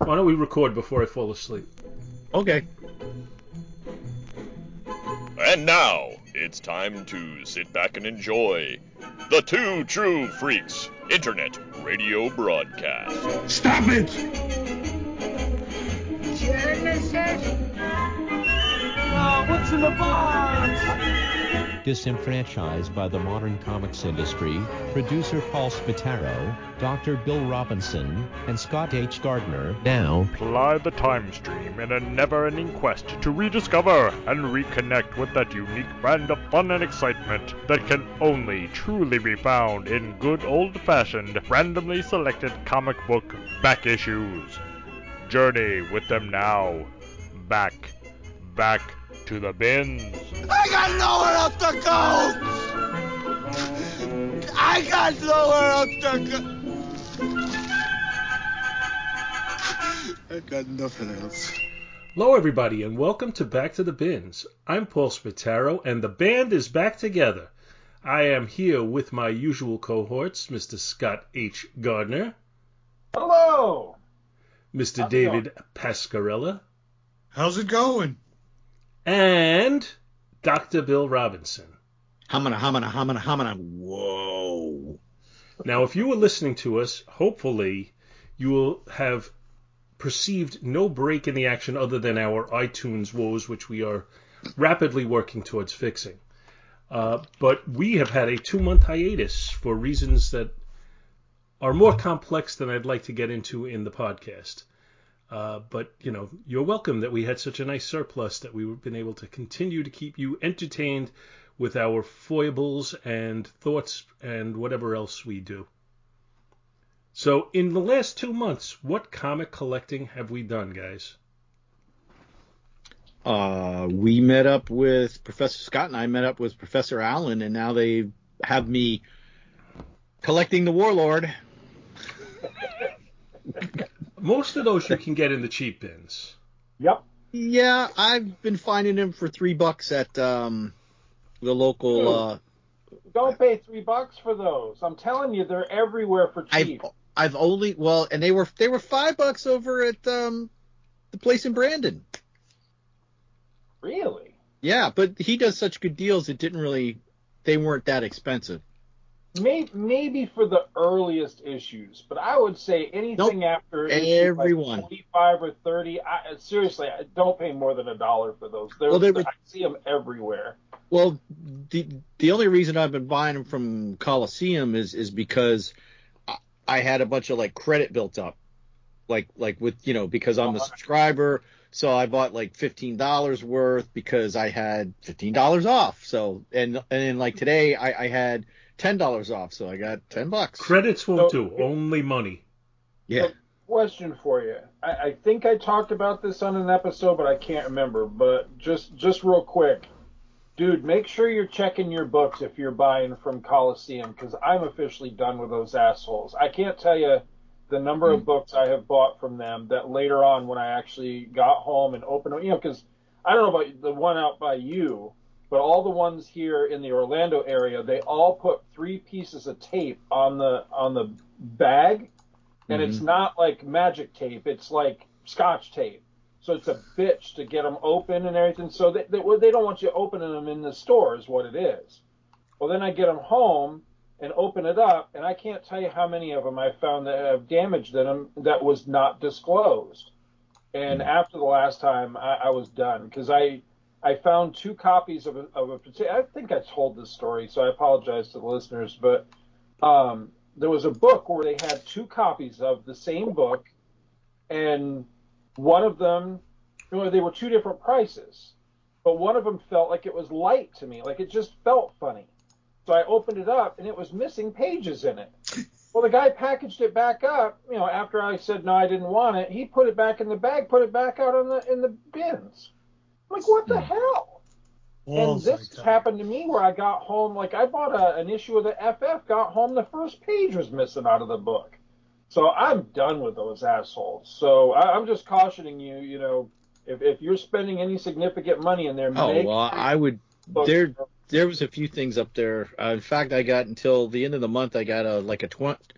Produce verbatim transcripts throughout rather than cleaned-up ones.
Why don't we record before I fall asleep? Okay. And now, it's time to sit back and enjoy the Two True Freaks Internet Radio Broadcast. Stop it! Genesis? Oh, what's in the box? Disenfranchised by the modern comics industry, producer Paul Spataro, Doctor Bill Robinson, and Scott H. Gardner now ply the time stream in a never-ending quest to rediscover and reconnect with that unique brand of fun and excitement that can only truly be found in good old-fashioned, randomly selected comic book back issues. Journey with them now. Back, back to the bins. I got nowhere else to go! I got nowhere else to go! I got nothing else. Hello, everybody, and welcome to Back to the Bins. I'm Paul Spataro, and the band is back together. I am here with my usual cohorts, Mister Scott H. Gardner. Hello! Mister How's it David Pascarella. How's it going? And Doctor Bill Robinson. Hamana, hamana, hamana, hamana. Whoa. Now, if you were listening to us, hopefully you will have perceived no break in the action other than our iTunes woes, which we are rapidly working towards fixing. Uh, but we have had a two-month hiatus for reasons that are more complex than I'd like to get into in the podcast. Uh, but, you know, you're welcome that we had such a nice surplus that we've been able to continue to keep you entertained with our foibles and thoughts and whatever else we do. So, in the last two months, what comic collecting have we done, guys? Uh, we met up with Professor Scott and I met up with Professor Allen, and now they have me collecting the Warlord. Most of those you can get in the cheap bins. Yep. Yeah, I've been finding them for three bucks at um, the local. Uh, Don't pay three bucks for those. I'm telling you, they're everywhere for cheap. I've I've only well, and they were they were five bucks over at um, the place in Brandon. Really? Yeah, but he does such good deals. It didn't really. They weren't that expensive. Maybe, maybe for the earliest issues, but I would say anything Nope. after Everyone. issue like twenty-five or thirty, I, seriously, I don't pay more than a dollar for those. They're, Well, they were- I see them everywhere. Well, the the only reason I've been buying them from Coliseum is is because I, I had a bunch of like credit built up, like like with you know because I'm a subscriber, so I bought like fifteen dollars worth because I had fifteen dollars off. So and and then like today I, I had ten dollars off, so I got ten bucks. Credits won't So- do, only money. Yeah. So, question for you. I, I think I talked about this on an episode, but I can't remember. But just just real quick, dude, make sure you're checking your books if you're buying from Coliseum, because I'm officially done with those assholes. I can't tell you the number of books I have bought from them that later on when I actually got home and opened them, you know, because I don't know about the one out by you, but all the ones here in the Orlando area, they all put three pieces of tape on the on the bag, and Mm-hmm. it's not like magic tape; it's like Scotch tape. So it's a bitch to get them open and everything. So they they, they don't want you opening them in the store, is what it is. Well, then I get them home and open it up, and I can't tell you how many of them I found that have damage in them that was not disclosed. And Mm-hmm. after the last time, I, I was done because I. I found two copies of a, of a I think I told this story, so I apologize to the listeners, but um, there was a book where they had two copies of the same book, and one of them, you know, they were two different prices, but one of them felt like it was light to me, like it just felt funny. So I opened it up, and it was missing pages in it. Well, the guy packaged it back up, you know, after I said no, I didn't want it. He put it back in the bag, put it back out on the in the bins. I'm like, what the hell? Oh, and this my God. happened to me where I got home, like I bought a, an issue of the F F, got home, the first page was missing out of the book. So I'm done with those assholes. So I, I'm just cautioning you, you know, if, if you're spending any significant money in there, Oh make well, I would. books. There there was a few things up there. Uh, in fact, I got until the end of the month. I got a like a twenty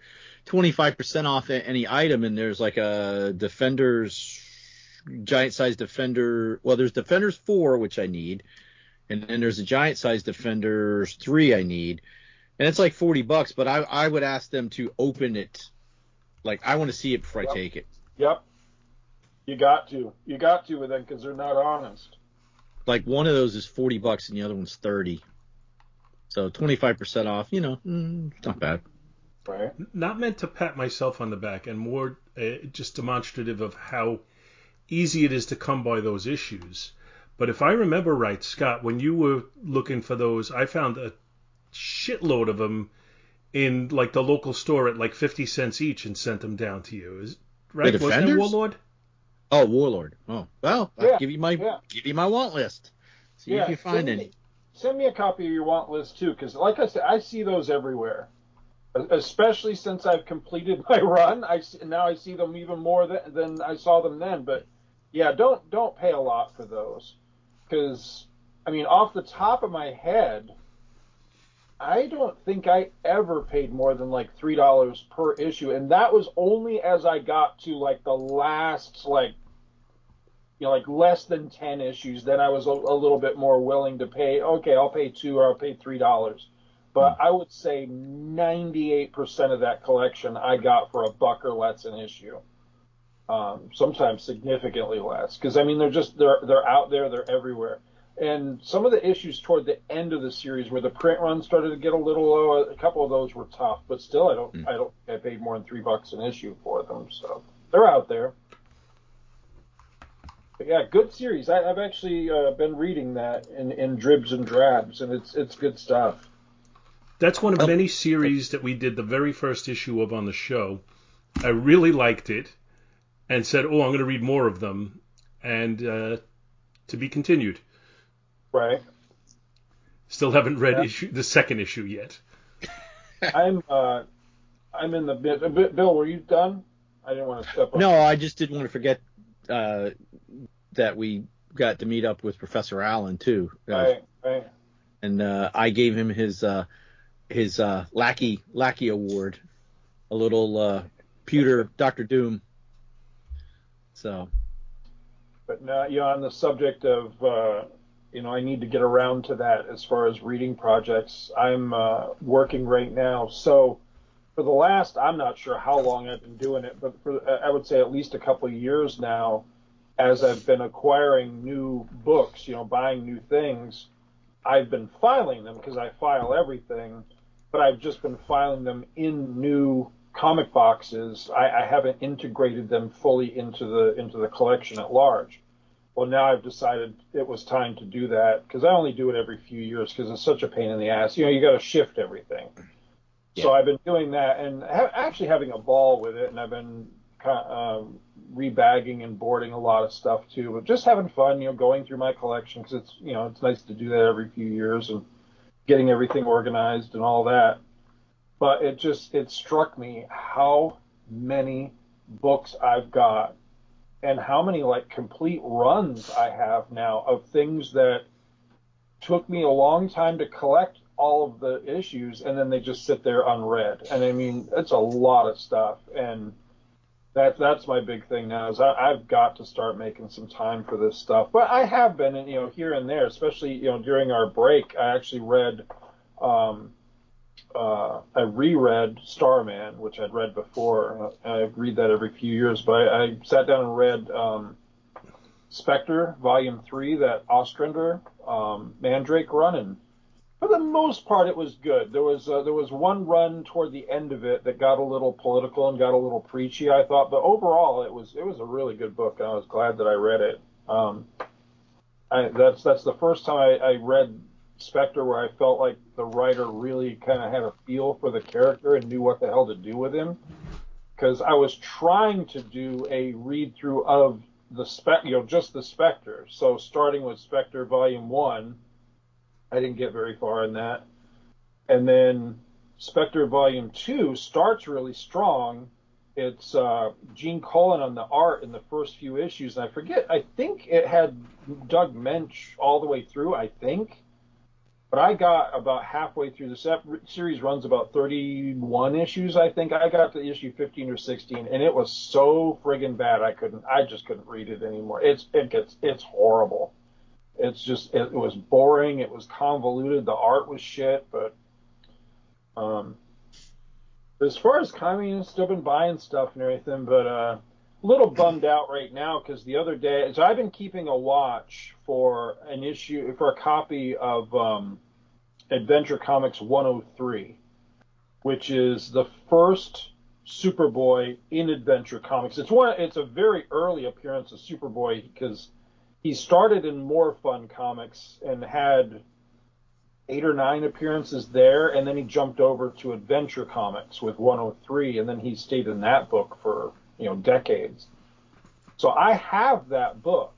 twenty-five percent off any item, and there's like a Defenders, giant size Defender. Well, there's Defenders four, which I need, and then there's a giant size Defenders three I need, and it's like forty bucks. But I I would ask them to open it, like I want to see it before Yep. I take it. Yep. You got to. You got to with them because they're not honest. Like one of those is forty bucks and the other one's thirty. So twenty-five percent off, you know, mm, it's not bad. Right. Not meant to pat myself on the back, and more uh, just demonstrative of how easy it is to come by those issues. But if I remember right, Scott, when you were looking for those, I found a shitload of them in like the local store at like fifty cents each and sent them down to you. Is right? The Was that Defenders? Warlord? Oh, Warlord. Oh, well, Yeah, I'll give you my yeah. give you my want list. See Yeah, if you find send any. Me, send me a copy of your want list too, because like I said, I see those everywhere. Especially since I've completed my run, I see, now I see them even more than, than I saw them then. But yeah, don't don't pay a lot for those, because I mean, off the top of my head, I don't think I ever paid more than like three dollars per issue, and that was only as I got to like the last like you know like less than ten issues. Then I was a, a little bit more willing to pay. Okay, I'll pay two or I'll pay three dollars. But I would say ninety-eight percent of that collection I got for a buck or less an issue. Um, sometimes significantly less, because I mean they're just they're they're out there, they're everywhere. And some of the issues toward the end of the series, where the print run started to get a little low, a couple of those were tough. But still, I don't mm. I don't I paid more than three bucks an issue for them, so they're out there. But yeah, good series. I, I've actually uh, been reading that in, in dribs and drabs, and it's it's good stuff. That's one of many series that we did the very first issue of on the show. I really liked it and said, oh, I'm going to read more of them, and uh, to be continued. Right. Still haven't read yeah. issue the second issue yet. I'm uh, I'm in the bit. Bill, were you done? I didn't want to step up. No, I just didn't want to forget uh, that we got to meet up with Professor Allen, too. Right, right. And uh, I gave him his... Uh, his uh, lackey lackey award, a little uh, pewter Doctor Doom. So, but now, you know, on the subject of, uh, you know, I need to get around to that as far as reading projects. I'm uh, working right now, so for the last, I'm not sure how long I've been doing it, but for I would say at least a couple of years now, as I've been acquiring new books, you know, buying new things, I've been filing them because I file everything. But I've just been filing them in new comic boxes. I, I haven't integrated them fully into the into the collection at large. Well, now I've decided it was time to do that because I only do it every few years because it's such a pain in the ass. You know, you got to shift everything. Yeah. So I've been doing that and ha- actually having a ball with it, and I've been kind of, um, rebagging and boarding a lot of stuff too. But just having fun, you know, going through my collection because it's you know it's nice to do that every few years and getting everything organized and all that. But it just, it struck me how many books I've got and how many like complete runs I have now of things that took me a long time to collect all of the issues and then they just sit there unread. And I mean, it's a lot of stuff. And that, that's my big thing now is I, I've got to start making some time for this stuff. But I have been, you know, here and there, especially, you know, during our break, I actually read, um, uh, I reread Starman, which I'd read before. I read that every few years, but I, I sat down and read um, Spectre, Volume three, that Ostrander, um, Mandrake run, and for the most part, it was good. There was uh, there was one run toward the end of it that got a little political and got a little preachy, I thought, but overall, it was it was a really good book, and I was glad that I read it. Um, I, that's that's the first time I, I read Spectre where I felt like the writer really kind of had a feel for the character and knew what the hell to do with him. Because I was trying to do a read through of the spec, you know, just the Spectre. So starting with Spectre Volume One, I didn't get very far in that, and then Spectre Volume Two starts really strong. It's uh, Gene Colan on the art in the first few issues, and I forget. I think it had Doug Mensch all the way through. I think. But I got about halfway through the set, series runs about thirty-one issues, I think. I got to issue fifteen or sixteen, and it was so friggin' bad I couldn't, I just couldn't read it anymore. It's it gets it's horrible. It's just it, it was boring. It was convoluted. The art was shit. But um, as far as comics, I've still been buying stuff and everything. But uh, a little bummed out right now because the other day, so I've been keeping a watch for an issue for a copy of um, Adventure Comics one oh three, which is the first Superboy in Adventure Comics. It's one. It's a very early appearance of Superboy because he started in More Fun Comics and had eight or nine appearances there, and then he jumped over to Adventure Comics with one oh three, and then he stayed in that book for, you know, decades. So I have that book.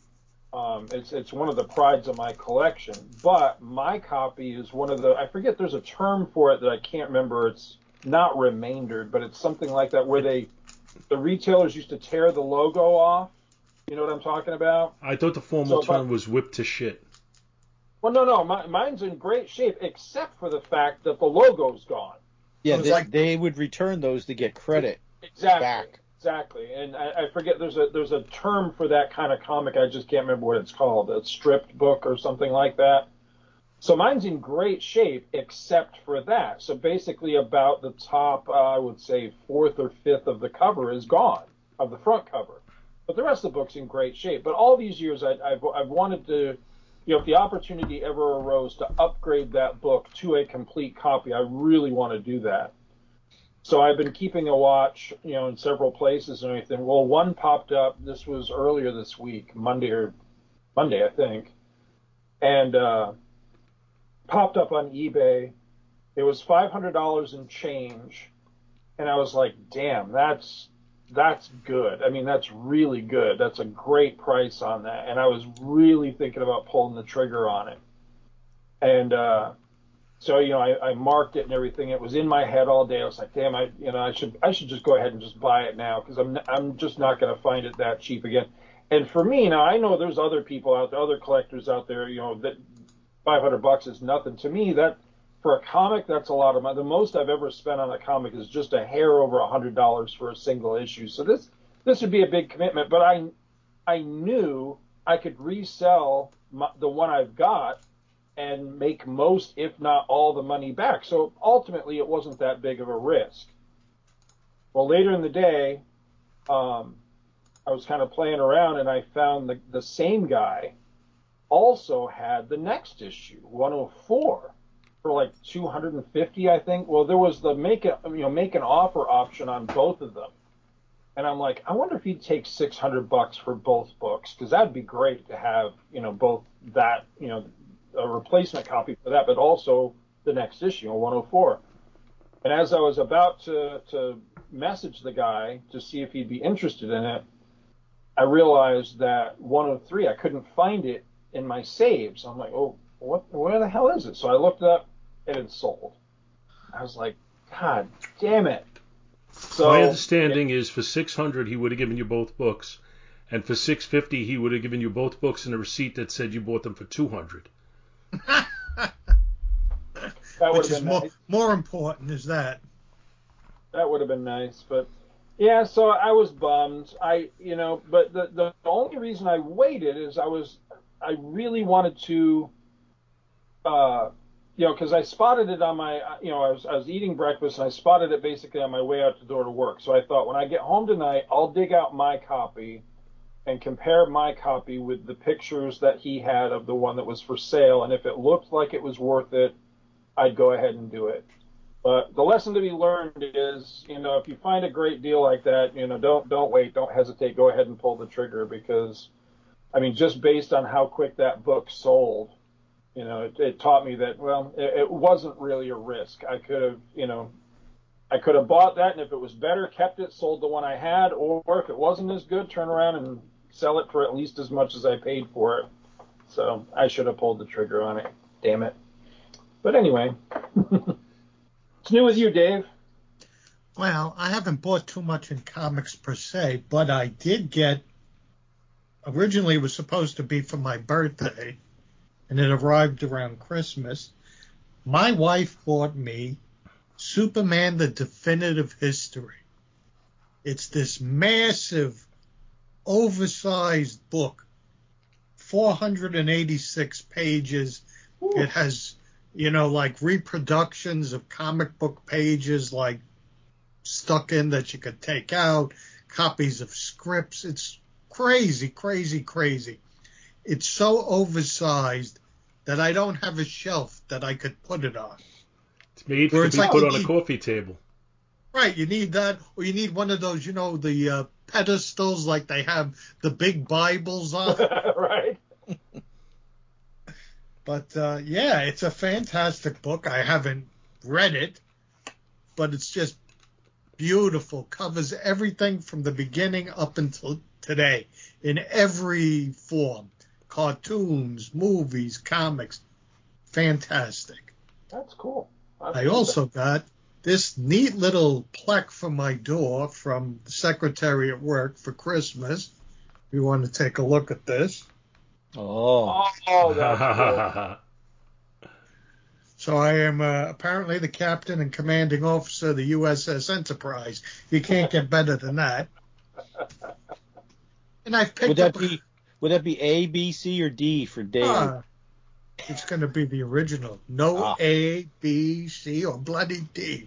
Um, it's it's one of the prides of my collection, but my copy is one of the, I forget, there's a term for it that I can't remember. It's not remaindered, but it's something like that where they, the retailers used to tear the logo off. You know what I'm talking about? I thought the formal So, term but- was whipped to shit. Well, no, no, my, mine's in great shape except for the fact that the logo's gone. Yeah, So it's they, like- they would return those to get credit Exactly. back. Exactly, and I, I forget there's a there's a term for that kind of comic. I just can't remember what it's called. A stripped book or something like that. So mine's in great shape except for that. So basically, about the top, uh, I would say fourth or fifth of the cover is gone, of the front cover. But the rest of the book's in great shape. But all these years, I, I've I've wanted to, you know, if the opportunity ever arose to upgrade that book to a complete copy, I really want to do that. So I've been keeping a watch, you know, in several places and everything. Well, one popped up. This was earlier this week, Monday or Monday, I think, and uh, popped up on eBay. It was five hundred dollars in change, and I was like, "Damn, that's that's good. I mean, that's really good. That's a great price on that." And I was really thinking about pulling the trigger on it, and. uh So, you know, I, I marked it and everything. It was in my head all day. I was like, damn, I, you know, I should, I should just go ahead and just buy it now because I'm, I'm just not going to find it that cheap again. And for me, now I know there's other people out there, other collectors out there, you know, that five hundred bucks is nothing to me. That for a comic, that's a lot of money. The most I've ever spent on a comic is just a hair over a hundred dollars for a single issue. So this, this would be a big commitment. But I, I knew I could resell my, the one I've got and make most, if not all, the money back. So ultimately, it wasn't that big of a risk. Well, later in the day, um, I was kind of playing around, and I found the, the same guy also had the next issue, one oh four, for like two hundred fifty, I think. Well, there was the make a, you know make an offer option on both of them, and I'm like, I wonder if he'd take six hundred bucks for both books, because that'd be great to have, you know, both that, you know. a replacement copy for that, but also the next issue, one oh four. And as I was about to, to message the guy to see if he'd be interested in it, I realized that one oh three, I couldn't find it in my saves. I'm like, oh, what? Where the hell is it? So I looked it up, and it sold. I was like, God damn it. So, my understanding is for six hundred he would have given you both books, and for six fifty he would have given you both books and a receipt that said you bought them for two hundred. that would Which have is been more, nice. more important is that. That would have been nice, but yeah, so I was bummed. I, you know, but the the only reason I waited is I was, I really wanted to, uh, you know, because I spotted it on my, you know, I was I was eating breakfast and I spotted it basically on my way out the door to work. So I thought when I get home tonight, I'll dig out my copy and compare my copy with the pictures that he had of the one that was for sale, and if it looked like it was worth it, I'd go ahead and do it. But the lesson to be learned is, you know, if you find a great deal like that, you know, don't don't wait, don't hesitate, go ahead and pull the trigger, because, I mean, just based on how quick that book sold, you know, it, it taught me that, well, it, it wasn't really a risk. I could have, you know, I could have bought that, and if it was better, kept it, sold the one I had, or if it wasn't as good, turn around and sell it for at least as much as I paid for it. So I should have pulled the trigger on it. Damn it. But anyway, it's new with you, Dave. Well, I haven't bought too much in comics per se, but I did get, originally it was supposed to be for my birthday, and it arrived around Christmas. My wife bought me Superman: The Definitive History. It's this massive, oversized book, four hundred eighty-six pages. Ooh. It has, you know, like reproductions of comic book pages, like stuck in that you could take out, copies of scripts. It's crazy, crazy, crazy. It's so oversized that I don't have a shelf that I could put it on. It's made to be like put on need, a coffee table. Right, you need that, or you need one of those, you know, the uh, pedestals like they have the big Bibles on. Right. But, uh, yeah, it's a fantastic book. I haven't read it, but it's just beautiful. Covers everything from the beginning up until today in every form. Cartoons, movies, comics. Fantastic. That's cool. I also got this neat little plaque for my door from the secretary at work for Christmas. If you want to take a look at this. Oh. Oh, that's cool. So I am uh, apparently the captain and commanding officer of the U S S Enterprise. You can't get better than that. And I've picked would that up... Be, would that be A, B, C, or D for Dave? Uh, it's going to be the original. No ah. A, B, C, or bloody D.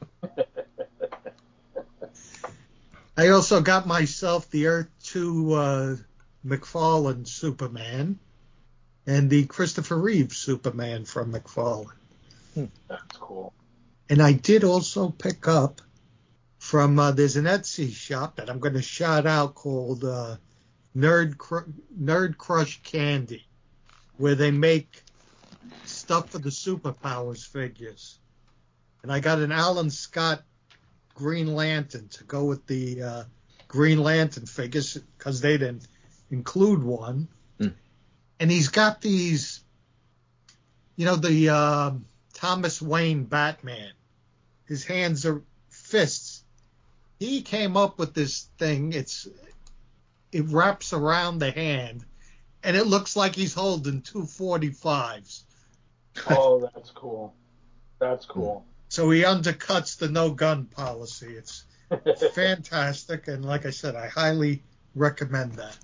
I also got myself the Earth two uh, McFarlane Superman and the Christopher Reeve Superman from McFarlane. That's cool. And I did also pick up from, uh, there's an Etsy shop that I'm going to shout out called uh, Nerd Cr- Nerd Crush Candy, where they make stuff for the Superpowers figures. And I got an Alan Scott Green Lantern to go with the uh, Green Lantern figures because they didn't include one. Mm. And he's got these, you know, the uh, Thomas Wayne Batman. His hands are fists. He came up with this thing. It's it wraps around the hand, and it looks like he's holding two forty-fives. Oh, that's cool. That's cool. So he undercuts the no gun policy. It's fantastic, and like I said, I highly recommend that.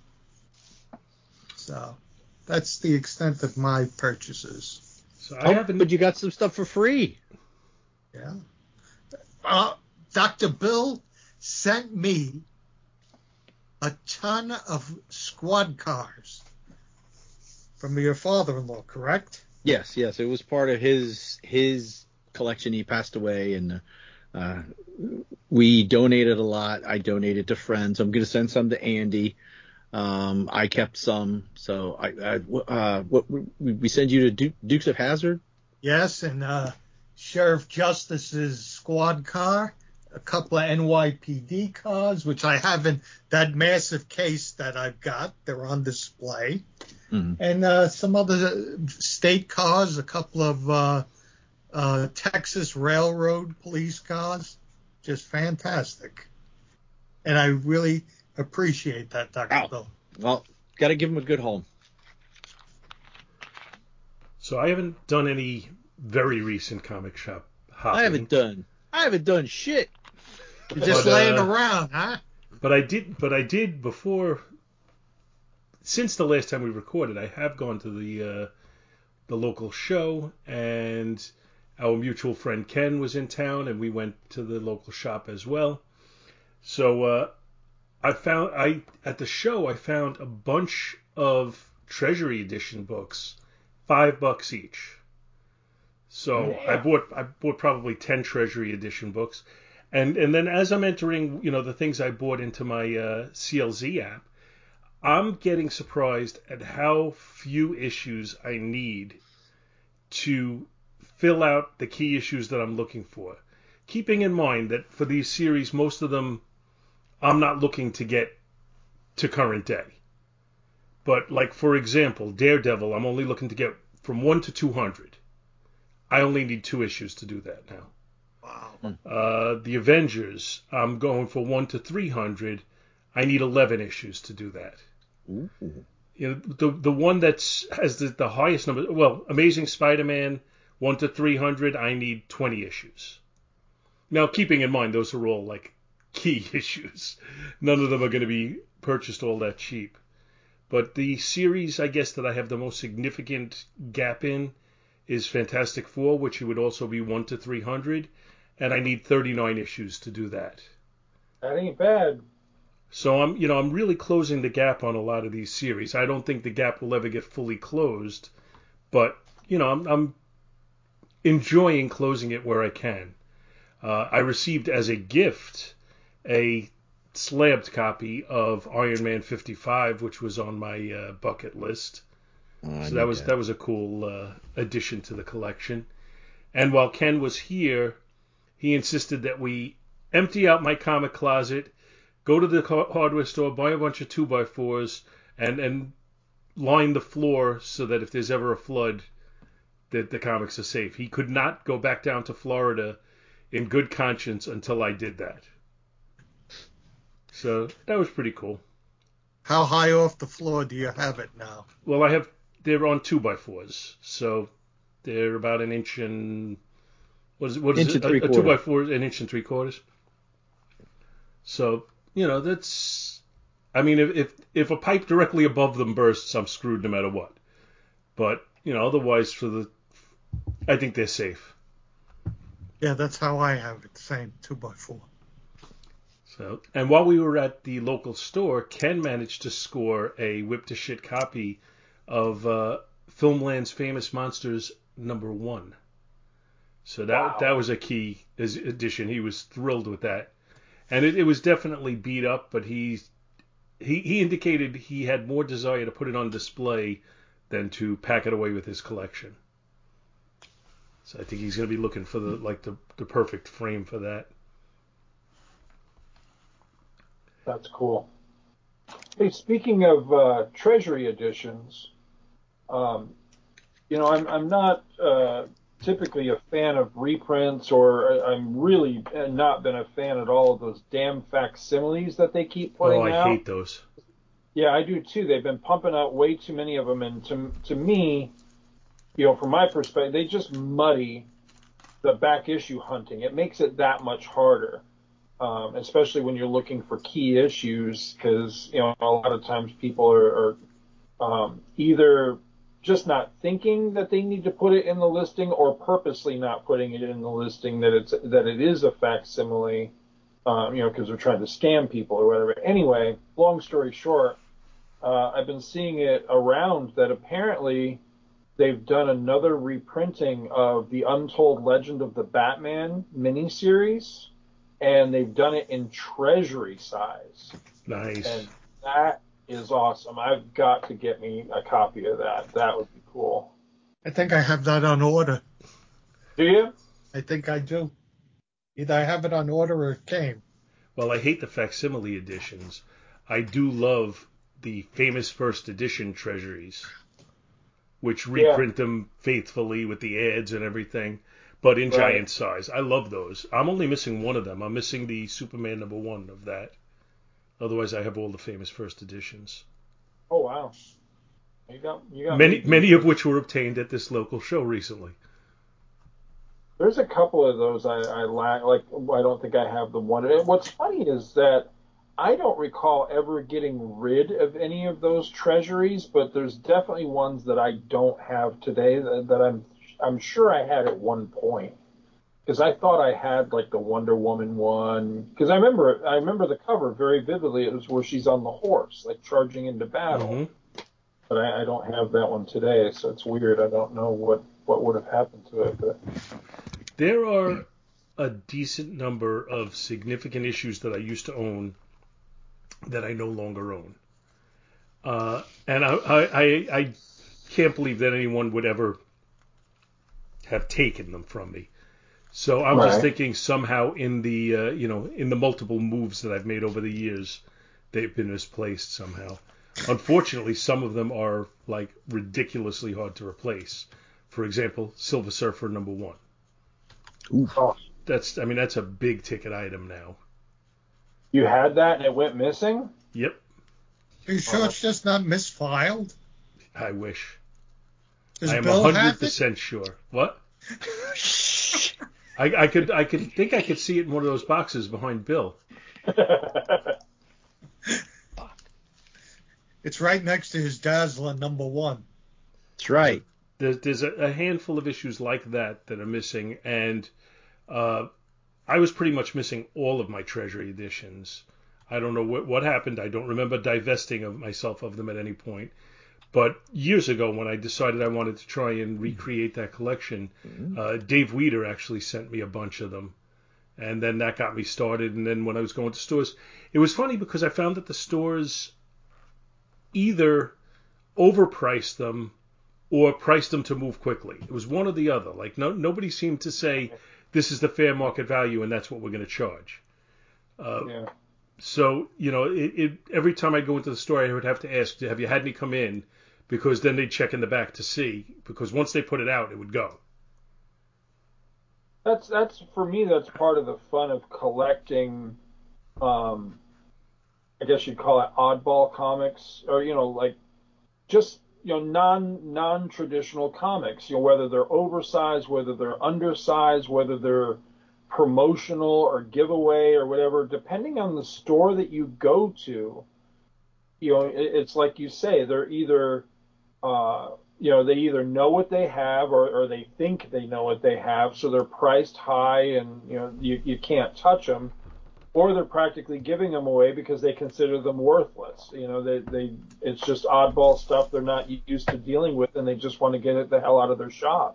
So that's the extent of my purchases. So I oh, haven't. But you got some stuff for free. Yeah. Uh, Doctor Bill sent me a ton of squad cars from your father-in-law, correct? Yes, yes. It was part of his his collection. He passed away, and uh, we donated a lot. I donated to friends. I'm going to send some to Andy. Um, I kept some. So I, I uh, what we send you to Duke, Dukes of Hazzard? Yes, and uh, Sheriff Justice's squad car, a couple of N Y P D cars, which I have in that massive case that I've got. They're on display. Mm-hmm. And uh, some other state cars, a couple of uh, uh, Texas Railroad police cars. Just fantastic. And I really appreciate that, Doctor Oh. Bill. Well, got to give him a good home. So I haven't done any very recent comic shop hopping. I haven't done. I haven't done shit. You're just but, laying uh, around, huh? But I did. But I did before. Since the last time we recorded, I have gone to the uh, the local show, and our mutual friend Ken was in town, and we went to the local shop as well. So uh, I found I at the show I found a bunch of Treasury Edition books, five bucks each. So yeah. I bought I bought probably ten Treasury Edition books, and and then as I'm entering, you know, the things I bought into my uh, C L Z app, I'm getting surprised at how few issues I need to fill out the key issues that I'm looking for. Keeping in mind that for these series, most of them I'm not looking to get to current day. But like, for example, Daredevil, I'm only looking to get from one to two hundred. I only need two issues to do that now. Wow. Uh, the Avengers, I'm going for one to three hundred. I need eleven issues to do that. Ooh. you know, the the one that's has the, the highest number. Well, Amazing Spider-Man one to three hundred. I need twenty issues. Now, keeping in mind those are all like key issues. None of them are going to be purchased all that cheap. But the series, I guess, that I have the most significant gap in is Fantastic Four, which would also be one to three hundred, and I need thirty-nine issues to do that. That ain't bad. So I'm, you know, I'm really closing the gap on a lot of these series. I don't think the gap will ever get fully closed, but you know, I'm, I'm enjoying closing it where I can. Uh, I received as a gift a slabbed copy of Iron Man fifty-five, which was on my uh, bucket list. Oh, so that was that. that was a cool uh, addition to the collection. And while Ken was here, he insisted that we empty out my comic closet, go to the hardware store, buy a bunch of two by fours, and and line the floor so that if there's ever a flood, that the comics are safe. He could not go back down to Florida in good conscience until I did that. So that was pretty cool. How high off the floor do you have it now? Well, I have they're on two by fours, so they're about an inch and what is it? What is inch it? And a, a two by four, an inch and three quarters. So you know that's. I mean, if, if if a pipe directly above them bursts, I'm screwed no matter what. But you know, otherwise, for the, I think they're safe. Yeah, that's how I have it. Same two by four. So, and while we were at the local store, Ken managed to score a whip to shit copy of uh, Filmland's Famous Monsters number one. So that wow. that was a key addition. He was thrilled with that, and it, it was definitely beat up, but he he he indicated he had more desire to put it on display than to pack it away with his collection. So I think he's going to be looking for the like the, the perfect frame for that. That's cool. Hey, speaking of uh, Treasury editions, um, you know, I'm I'm not uh, typically a fan of reprints, or I'm really not been a fan at all of those damn facsimiles that they keep putting out. Oh, I out. hate those. Yeah, I do too. They've been pumping out way too many of them, and to to me, you know, from my perspective, they just muddy the back issue hunting. It makes it that much harder. Um, especially when you're looking for key issues, because you know a lot of times people are, are um, either just not thinking that they need to put it in the listing, or purposely not putting it in the listing that it's that it is a facsimile, um, you know, because they're trying to scam people or whatever. Anyway, long story short, uh, I've been seeing it around that apparently they've done another reprinting of the Untold Legend of the Batman miniseries. And they've done it in Treasury size. Nice. And that is awesome. I've got to get me a copy of that. That would be cool. I think I have that on order. Do you? I think I do. Either I have it on order or it came. Well, I hate the facsimile editions. I do love the famous first edition treasuries, which reprint yeah. them faithfully with the ads and everything. But in right. giant size. I love those. I'm only missing one of them. I'm missing the Superman number one of that. Otherwise, I have all the famous first editions. Oh, wow. You got, you got many many of which were obtained at this local show recently. There's a couple of those I, I lack. Like, I don't think I have the one. And what's funny is that I don't recall ever getting rid of any of those treasuries, but there's definitely ones that I don't have today that, that I'm I'm sure I had at one point, because I thought I had like the Wonder Woman one, because I remember I remember the cover very vividly. It was where she's on the horse, like charging into battle. Mm-hmm. But I, I don't have that one today, so it's weird. I don't know what, what would have happened to it. But there are a decent number of significant issues that I used to own that I no longer own, uh, and I, I I can't believe that anyone would ever have taken them from me. So I'm right. just thinking somehow in the uh, you know in the multiple moves that I've made over the years, they've been misplaced somehow. Unfortunately, some of them are like ridiculously hard to replace. For example, Silver Surfer number one. Oof. Oh. That's I mean that's a big ticket item now. You had that and it went missing? Yep. Are you sure Uh, it's just not misfiled? I wish. Does I am Bill one hundred have it? percent sure. What? I, I could I could think I could see it in one of those boxes behind Bill. It's right next to his Dazzler number one. That's right. There's, there's a, a handful of issues like that that are missing, and uh, I was pretty much missing all of my Treasury editions. I don't know what, what happened. I don't remember divesting of myself of them at any point. But years ago, when I decided I wanted to try and recreate that collection, uh, Dave Weeder actually sent me a bunch of them. And then that got me started. And then when I was going to stores, it was funny because I found that the stores either overpriced them or priced them to move quickly. It was one or the other. Like no, nobody seemed to say, this is the fair market value and that's what we're going to charge. Uh, yeah. So, you know, it, it, every time I go into the store, I would have to ask, have you had any come in? Because then they'd check in the back to see. Because once they put it out, it would go. That's that's for me. That's part of the fun of collecting. Um, I guess you'd call it oddball comics, or you know, like just you know non non traditional comics. You know, whether they're oversized, whether they're undersized, whether they're promotional or giveaway or whatever, depending on the store that you go to, you know, it, it's like you say, they're either, uh, you know, they either know what they have or, or they think they know what they have, so they're priced high and, you know, you, you can't touch them, or they're practically giving them away because they consider them worthless. You know, they, they it's just oddball stuff they're not used to dealing with and they just want to get it the hell out of their shop.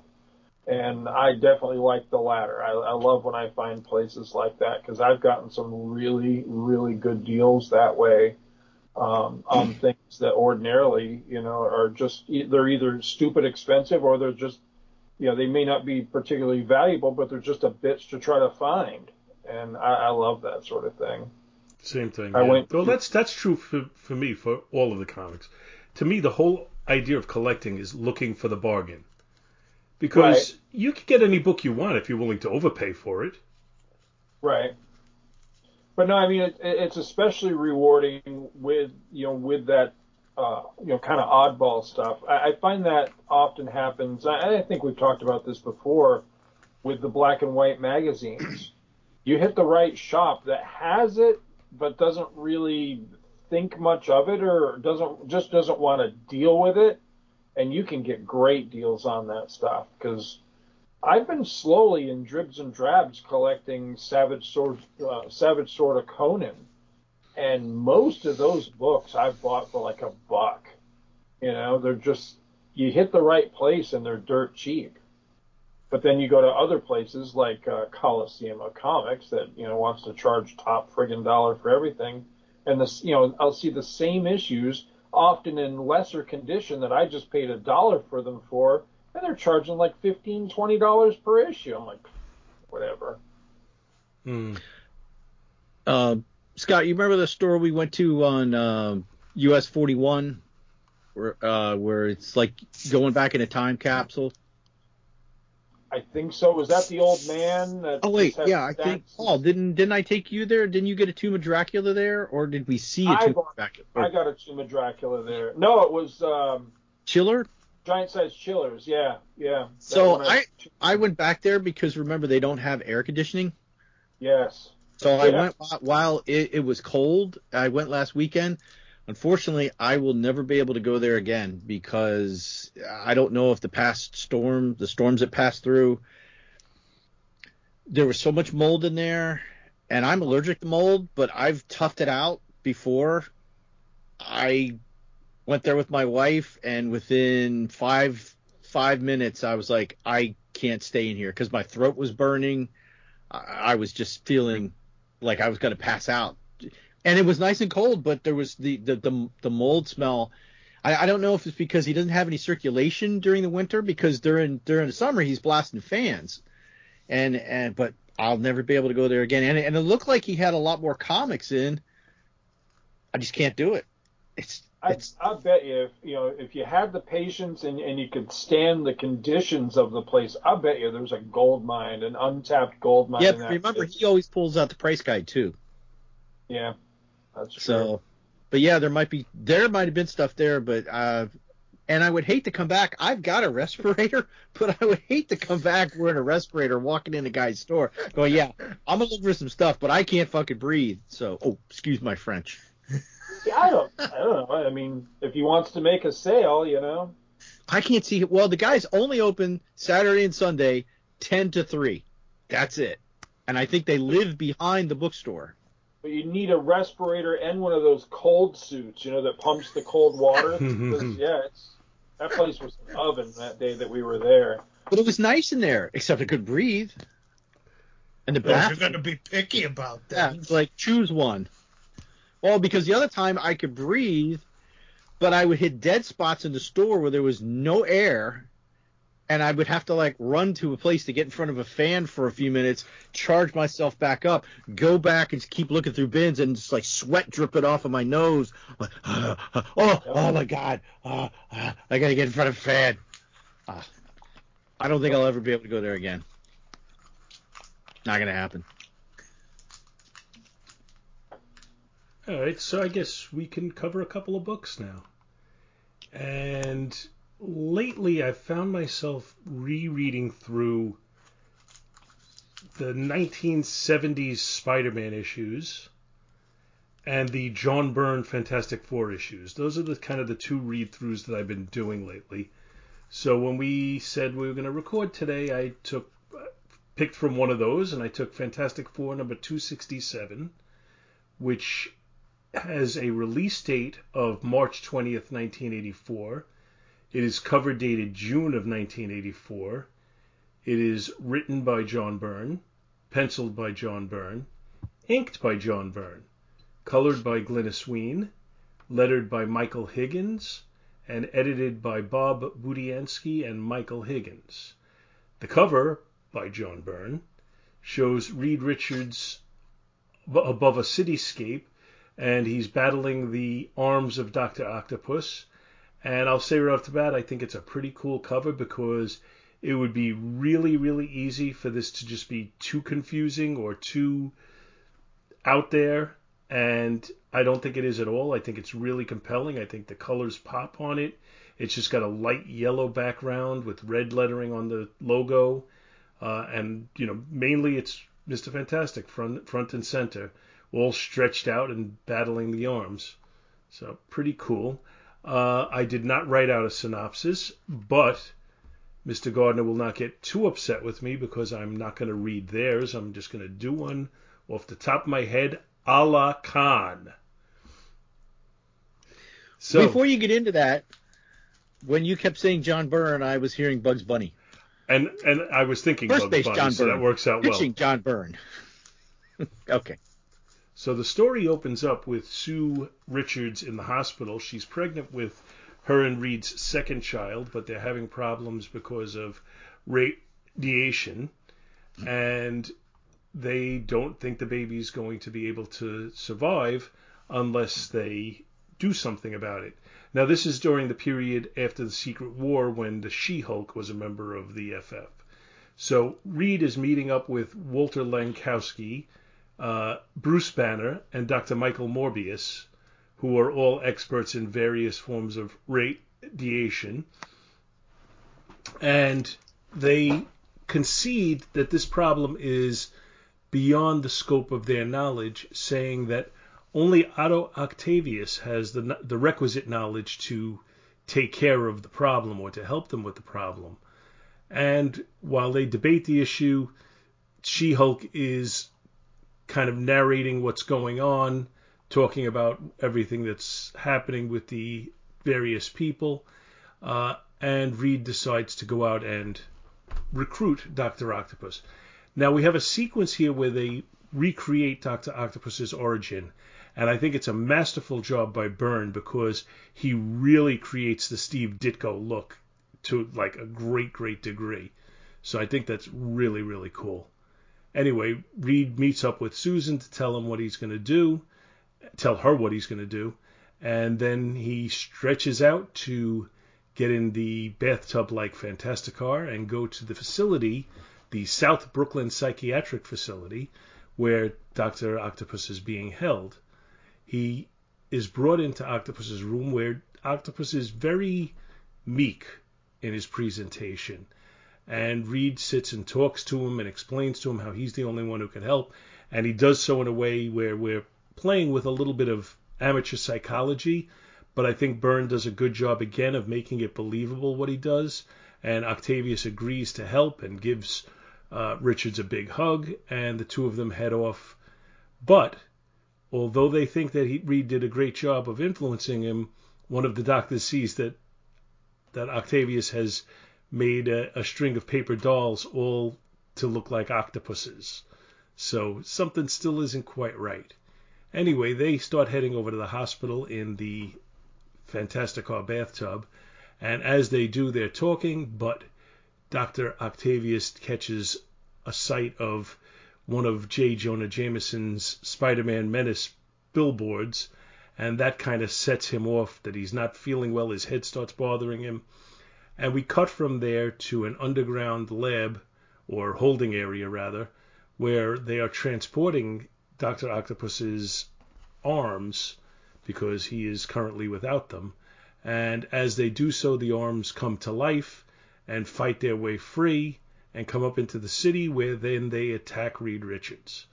And I definitely like the latter. I, I love when I find places like that because I've gotten some really, really good deals that way um, on things that ordinarily, you know, are just they're either stupid expensive or they're just, you know, they may not be particularly valuable, but they're just a bitch to try to find. And I, I love that sort of thing. Same thing. I yeah. went. Well, that's that's true for for me for all of the comics. To me, the whole idea of collecting is looking for the bargain. Because Right. you can get any book you want if you're willing to overpay for it. Right. But no, I mean, it, it's especially rewarding with, you know, with that, uh, you know, kind of oddball stuff. I, I find that often happens. I, I think we've talked about this before with the black and white magazines. You hit the right shop that has it, but doesn't really think much of it or doesn't, just doesn't want to deal with it. And you can get great deals on that stuff because I've been slowly in dribs and drabs collecting Savage Sword, uh, Savage Sword of Conan, and most of those books I've bought for like a buck. You know, they're just you hit the right place and they're dirt cheap. But then you go to other places like uh, Coliseum of Comics that you know wants to charge top friggin' dollar for everything, and this you know I'll see the same issues. Often in lesser condition that I just paid a dollar for them for, and they're charging like fifteen dollars, twenty dollars per issue. I'm like, whatever. Hmm. Uh, Scott, you remember the store we went to on uh, U S forty-one where, uh, where it's like going back in a time capsule? I think so. Was that the old man? That Oh, wait, just had yeah, I think, stacks? Paul, didn't didn't I take you there? Didn't you get a Tomb of Dracula there? Or did we see a I Tomb bought- of Dracula? I got a Tomb of Dracula there. No, it was um, Chiller? giant size chillers. Yeah, yeah. That So one I, I went back there because, remember, they don't have air conditioning. Yes. So I Yeah. went wh- while it, it was cold. I went last weekend. Unfortunately, I will never be able to go there again because I don't know if the past storm, the storms that passed through, there was so much mold in there, and I'm allergic to mold, but I've toughed it out before. I went there with my wife, and within five five minutes, I was like, I can't stay in here because my throat was burning. I, I was just feeling like I was going to pass out. And it was nice and cold, but there was the, the, the, the mold smell. I, I don't know if it's because he doesn't have any circulation during the winter, because during during the summer he's blasting fans. And and but I'll never be able to go there again. And and it looked like he had a lot more comics in. I just can't do it. It's I, it's I bet you if you know if you had the patience and, and you could stand the conditions of the place, I bet you there's a gold mine, an untapped gold mine. yeah. in that Remember, place. he always pulls out the price guide too. Yeah, that's true. So but yeah, there might be there might have been stuff there, but uh, and I would hate to come back. I've got a respirator, but I would hate to come back wearing a respirator, walking in a guy's store, going, yeah, I'm gonna look for some stuff, but I can't fucking breathe. So, oh, excuse my French. Yeah, I don't, I don't know. I mean, if he wants to make a sale, you know. I can't see it. Well, the guy's only open Saturday and Sunday, ten to three. That's it. And I think they live behind the bookstore. But you need a respirator and one of those cold suits, you know, that pumps the cold water. Because, yeah, it's, that place was an oven that day that we were there. But it was nice in there, except I couldn't breathe. And the Well, bathroom. you're going to be picky about Yeah, that. it's like, choose one. Well, because the other time I could breathe, but I would hit dead spots in the store where there was no air, and I would have to, like, run to a place to get in front of a fan for a few minutes, charge myself back up, go back and keep looking through bins, and just, like, sweat dripping off of my nose. Like, uh, uh, oh, oh, my God. Uh, uh, I got to get in front of a fan. Uh, I don't think I'll ever be able to go there again. Not going to happen. All right, so I guess we can cover a couple of books now. And lately I've found myself rereading through the nineteen seventies Spider-Man issues and the John Byrne Fantastic Four issues. Those are the kind of the two read-throughs that I've been doing lately. So when we said we were going to record today, I took picked from one of those, and I took Fantastic Four number two sixty-seven, which has a release date of March twentieth, nineteen eighty-four. It is cover dated June of nineteen eighty-four. It is written by John Byrne, penciled by John Byrne, inked by John Byrne, colored by Glynis Wein, lettered by Michael Higgins, and edited by Bob Budiansky and Michael Higgins. The cover, by John Byrne, shows Reed Richards above a cityscape, and he's battling the arms of Doctor Octopus. And I'll say right off the bat, I think it's a pretty cool cover because it would be really, really easy for this to just be too confusing or too out there. And I don't think it is at all. I think it's really compelling. I think the colors pop on it. It's just got a light yellow background with red lettering on the logo. Uh, and, you know, mainly it's Mister Fantastic front, front and center, all stretched out and battling the arms. So pretty cool. Uh, I did not write out a synopsis, but Mister Gardner will not get too upset with me because I'm not going to read theirs. I'm just going to do one off the top of my head, a la Khan. So, before you get into that, when you kept saying John Byrne, I was hearing Bugs Bunny. And and I was thinking First Bugs base, Bunny, John so Byrne. that works out well. Pitching, John Byrne. Okay. So the story opens up with Sue Richards in the hospital. She's pregnant with her and Reed's second child, but they're having problems because of radiation, and they don't think the baby's going to be able to survive unless they do something about it. Now, this is during the period after the Secret War when the She-Hulk was a member of the F F. So Reed is meeting up with Walter Lankowski, uh, Bruce Banner, and Doctor Michael Morbius, who are all experts in various forms of radiation. And they concede that this problem is beyond the scope of their knowledge, saying that only Otto Octavius has the the requisite knowledge to take care of the problem or to help them with the problem. And while they debate the issue, She-Hulk is kind of narrating what's going on, talking about everything that's happening with the various people, uh, and Reed decides to go out and recruit Doctor Octopus. Now, we have a sequence here where they recreate Doctor Octopus's origin, and I think it's a masterful job by Byrne because he really creates the Steve Ditko look to like a great, great degree. So I think that's really, really cool. Anyway, Reed meets up with Susan to tell him what he's going to do, tell her what he's going to do, and then he stretches out to get in the bathtub-like Fantasticar and go to the facility, the South Brooklyn Psychiatric Facility, where Doctor Octopus is being held. He is brought into Octopus's room, where Octopus is very meek in his presentation. And Reed sits and talks to him and explains to him how he's the only one who can help. And he does so in a way where we're playing with a little bit of amateur psychology, but I think Byrne does a good job again of making it believable what he does. And Octavius agrees to help and gives uh, Richards a big hug, and the two of them head off. But although they think that he, Reed did a great job of influencing him, one of the doctors sees that that Octavius has made a, a string of paper dolls all to look like octopuses. So something still isn't quite right. Anyway, they start heading over to the hospital in the Fantastic-Car bathtub, and as they do, they're talking, but Doctor Octavius catches a sight of one of J. Jonah Jameson's Spider-Man Menace billboards, and that kind of sets him off that he's not feeling well. His head starts bothering him. And we cut from there to an underground lab, or holding area rather, where they are transporting Doctor Octopus's arms because he is currently without them. And as they do so, the arms come to life and fight their way free and come up into the city, where then they attack Reed Richards.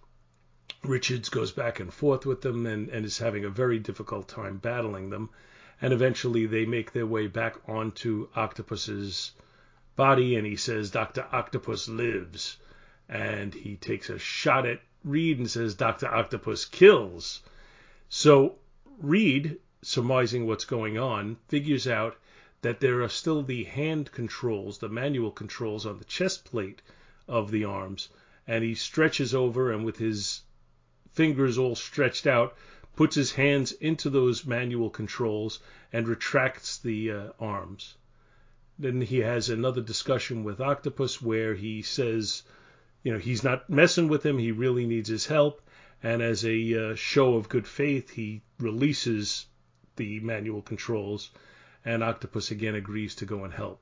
Richards goes back and forth with them and, and is having a very difficult time battling them. And eventually they make their way back onto Octopus's body, and he says, Doctor Octopus lives. And he takes a shot at Reed and says, Doctor Octopus kills. So Reed, surmising what's going on, figures out that there are still the hand controls, the manual controls on the chest plate of the arms. And he stretches over, and with his fingers all stretched out, puts his hands into those manual controls and retracts the uh, arms. Then he has another discussion with Octopus where he says, you know, he's not messing with him, he really needs his help, and as a uh, show of good faith, he releases the manual controls, and Octopus again agrees to go and help.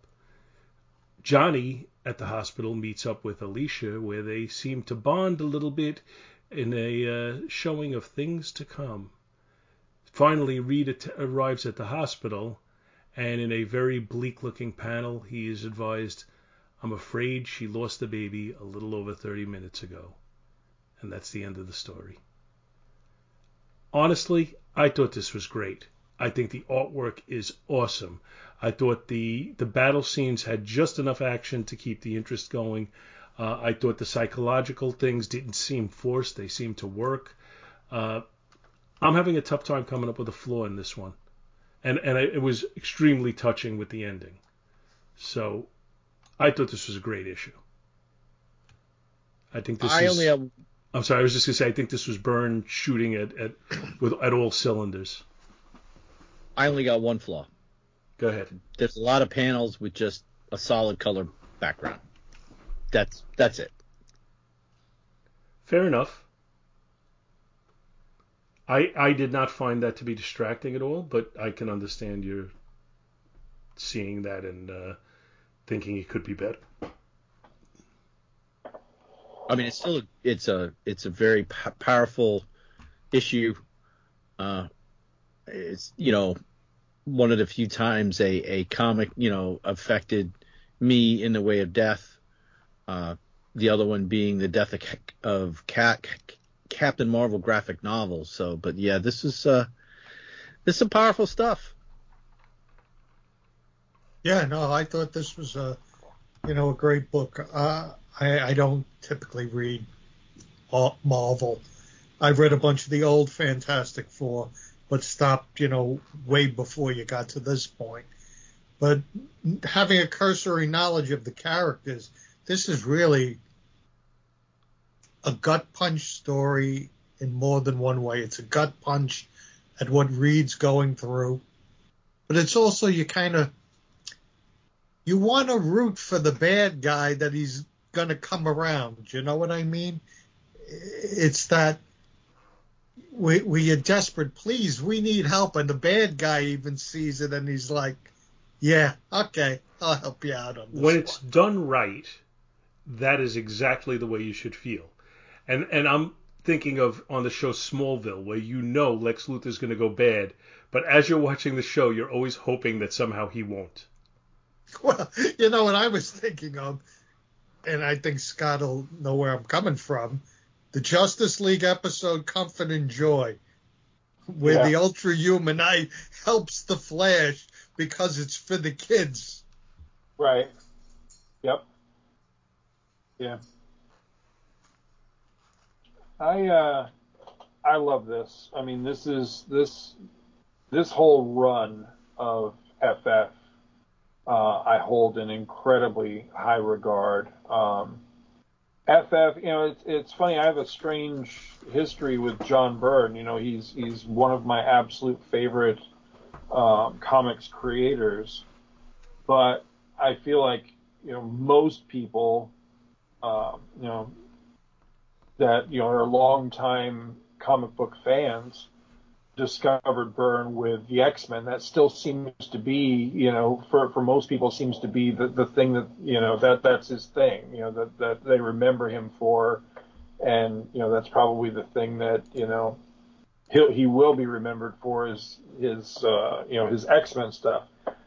Johnny at the hospital meets up with Alicia, where they seem to bond a little bit in a uh, showing of things to come. Finally, Reed at- arrives at the hospital, and in a very bleak-looking panel, he is advised, I'm afraid she lost the baby a little over thirty minutes ago. And that's the end of the story. Honestly, I thought this was great. I think the artwork is awesome. I thought the, the battle scenes had just enough action to keep the interest going. Uh, I thought the psychological things didn't seem forced. They seemed to work. Uh, I'm having a tough time coming up with a flaw in this one. And and I, it was extremely touching with the ending. So I thought this was a great issue. I think this I is... only have... I'm sorry, I was just going to say, I think this was Byrne shooting at, at, with, at all cylinders. I only got one flaw. Go ahead. There's a lot of panels with just a solid color background. That's that's it. Fair enough. I I did not find that to be distracting at all, but I can understand you seeing that and uh, thinking it could be better. I mean, it's still it's a it's a very p- powerful issue. Uh, it's you know one of the few times a, a comic you know affected me in the way of death. Uh, the other one being the death of, of Cat, Captain Marvel graphic novels. So, but yeah, this is uh, this is some powerful stuff. Yeah, no, I thought this was a you know a great book. Uh, I, I don't typically read Marvel. I've read a bunch of the old Fantastic Four, but stopped you know way before you got to this point. But having a cursory knowledge of the characters, this is really a gut punch story in more than one way. It's a gut punch at what Reed's going through. But it's also you kind of, you want to root for the bad guy that he's going to come around. You know what I mean? It's that we, we are desperate. Please, we need help. And the bad guy even sees it and he's like, yeah, okay, I'll help you out on this When it's one. done right, that is exactly the way you should feel. And and I'm thinking of on the show Smallville, where you know Lex Luthor's going to go bad, but as you're watching the show, you're always hoping that somehow he won't. Well, you know what I was thinking of, and I think Scott will know where I'm coming from, the Justice League episode Comfort and Joy, where Yeah. the Ultra Human Eye helps the Flash because it's for the kids. Right. Yep. Yeah. I uh, I love this. I mean, this is this this whole run of F F. Uh, I hold in incredibly high regard. Um, F F, you know, it's it's funny. I have a strange history with John Byrne. You know, he's he's one of my absolute favorite um, comics creators, but I feel like, you know, most people, um, you know, that, you know, are longtime comic book fans discovered Byrne with the X-Men. That still seems to be, you know, for, for most people seems to be the, the thing that, you know, that that's his thing, you know, that, that they remember him for. And, you know, that's probably the thing that, you know, he'll, he will be remembered for is his, uh, you know, his X-Men stuff.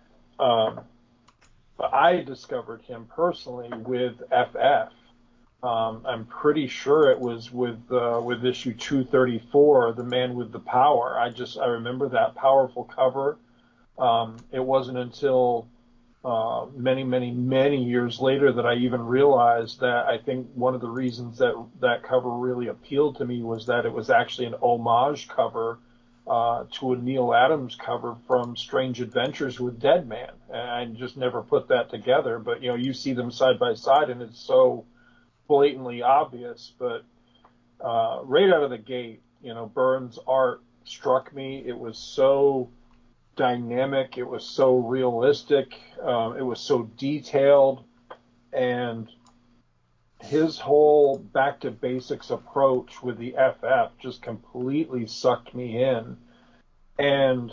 Um, But I discovered him personally with F F. Um, I'm pretty sure it was with uh, with issue two thirty-four, The Man with the Power. I just I remember that powerful cover. Um, it wasn't until uh, many, many, many years later that I even realized that I think one of the reasons that that cover really appealed to me was that it was actually an homage cover Uh, to a Neil Adams cover from Strange Adventures with Deadman. And I just never put that together. But, you know, you see them side by side and it's so blatantly obvious. But uh, right out of the gate, you know, Byrne's art struck me. It was so dynamic. It was so realistic. Um, it was so detailed. And his whole back to basics approach with the F F just completely sucked me in. And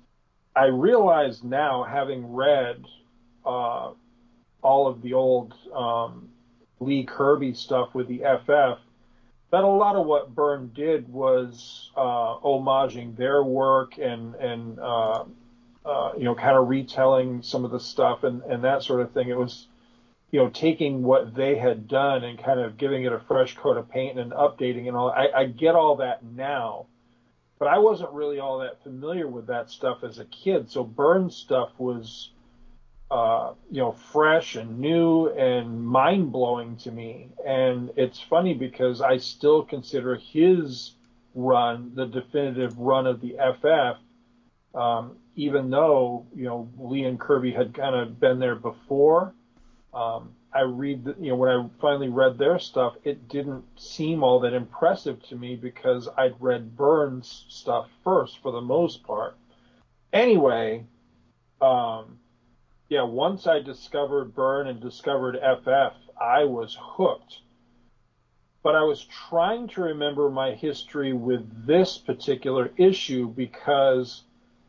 I realize now, having read uh, all of the old um, Lee Kirby stuff with the F F, that a lot of what Byrne did was uh, homaging their work and, and uh, uh, you know, kind of retelling some of the stuff and, and that sort of thing. It was, you know, taking what they had done and kind of giving it a fresh coat of paint and updating and all. I, I get all that now, but I wasn't really all that familiar with that stuff as a kid. So Byrne's stuff was, uh, you know, fresh and new and mind-blowing to me. And it's funny because I still consider his run the definitive run of the F F, um, even though, you know, Lee and Kirby had kind of been there before. Um, I read, the, you know, when I finally read their stuff, it didn't seem all that impressive to me because I'd read Byrne's stuff first for the most part. Anyway, um, yeah, once I discovered Byrne and discovered F F, I was hooked. But I was trying to remember my history with this particular issue because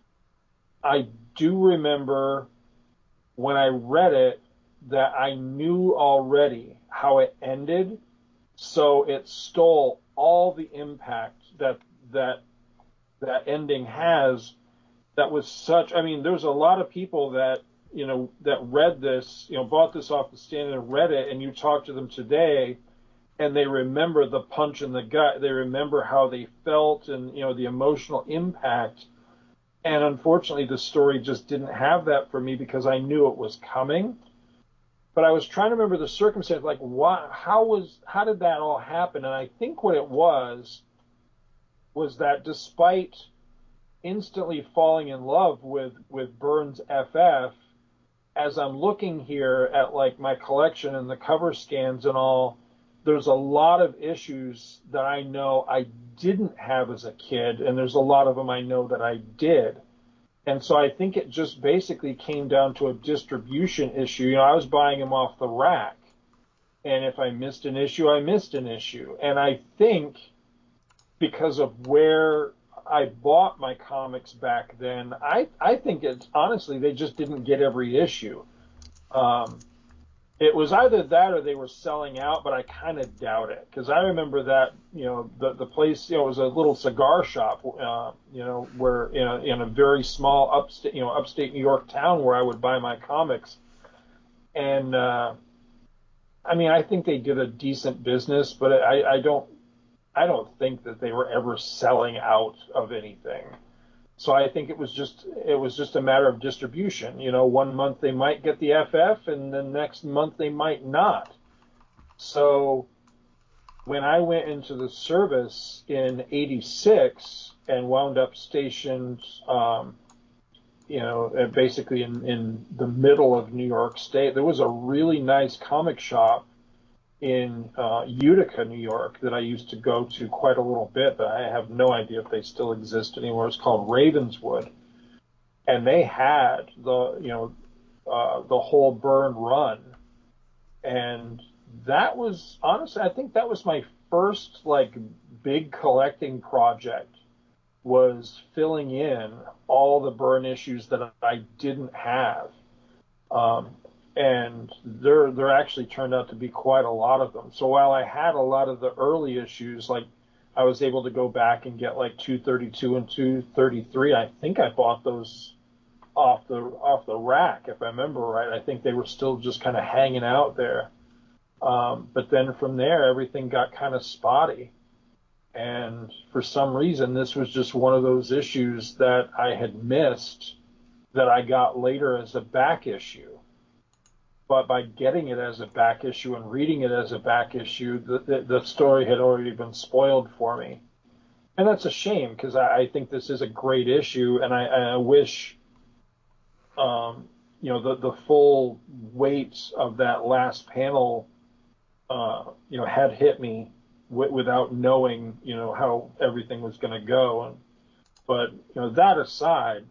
I do remember when I read it that I knew already how it ended, so it stole all the impact that that that ending has. That was such, I mean, there's a lot of people that, you know, that read this, you know, bought this off the stand and read it, and you talk to them today, and they remember the punch in the gut. They remember how they felt and, you know, the emotional impact. And unfortunately, the story just didn't have that for me because I knew it was coming. But I was trying to remember the circumstance, like, why, how was, how did that all happen? And I think what it was, was that despite instantly falling in love with, with Byrne's F F, as I'm looking here at, like, my collection and the cover scans and all, there's a lot of issues that I know I didn't have as a kid, and there's a lot of them I know that I did. And so I think it just basically came down to a distribution issue. You know, I was buying them off the rack, and if I missed an issue, I missed an issue. And I think because of where I bought my comics back then, I, I think it's honestly, they just didn't get every issue. Um, it was either that or they were selling out, but I kind of doubt it because I remember that, you know, the the place, you know, it was a little cigar shop, uh, you know, where in a, in a very small upstate, you know, upstate New York town where I would buy my comics. And, uh, I mean, I think they did a decent business, but I, I don't, I don't think that they were ever selling out of anything. So I think it was just it was just a matter of distribution. You know, one month they might get the F F, and the next month they might not. So when I went into the service in eighty-six and wound up stationed, um, you know, basically in, in the middle of New York State, there was a really nice comic shop in uh, Utica, New York, that I used to go to quite a little bit, but I have no idea if they still exist anymore. It's called Ravenswood, and they had the you know uh, the whole Byrne run, and that was honestly, I think that was my first like big collecting project, was filling in all the Byrne issues that I didn't have. Um, And there, there actually turned out to be quite a lot of them. So while I had a lot of the early issues, like I was able to go back and get like two thirty-two and two thirty-three. I think I bought those off the off the rack, if I remember right. I think they were still just kind of hanging out there. Um, but then from there, everything got kind of spotty. And for some reason, this was just one of those issues that I had missed that I got later as a back issue. But by getting it as a back issue and reading it as a back issue, the, the, the story had already been spoiled for me. And that's a shame, because I, I think this is a great issue, and I, I wish, um, you know, the, the full weight of that last panel, uh, you know, had hit me w- without knowing, you know, how everything was going to go. And, but, you know, that aside,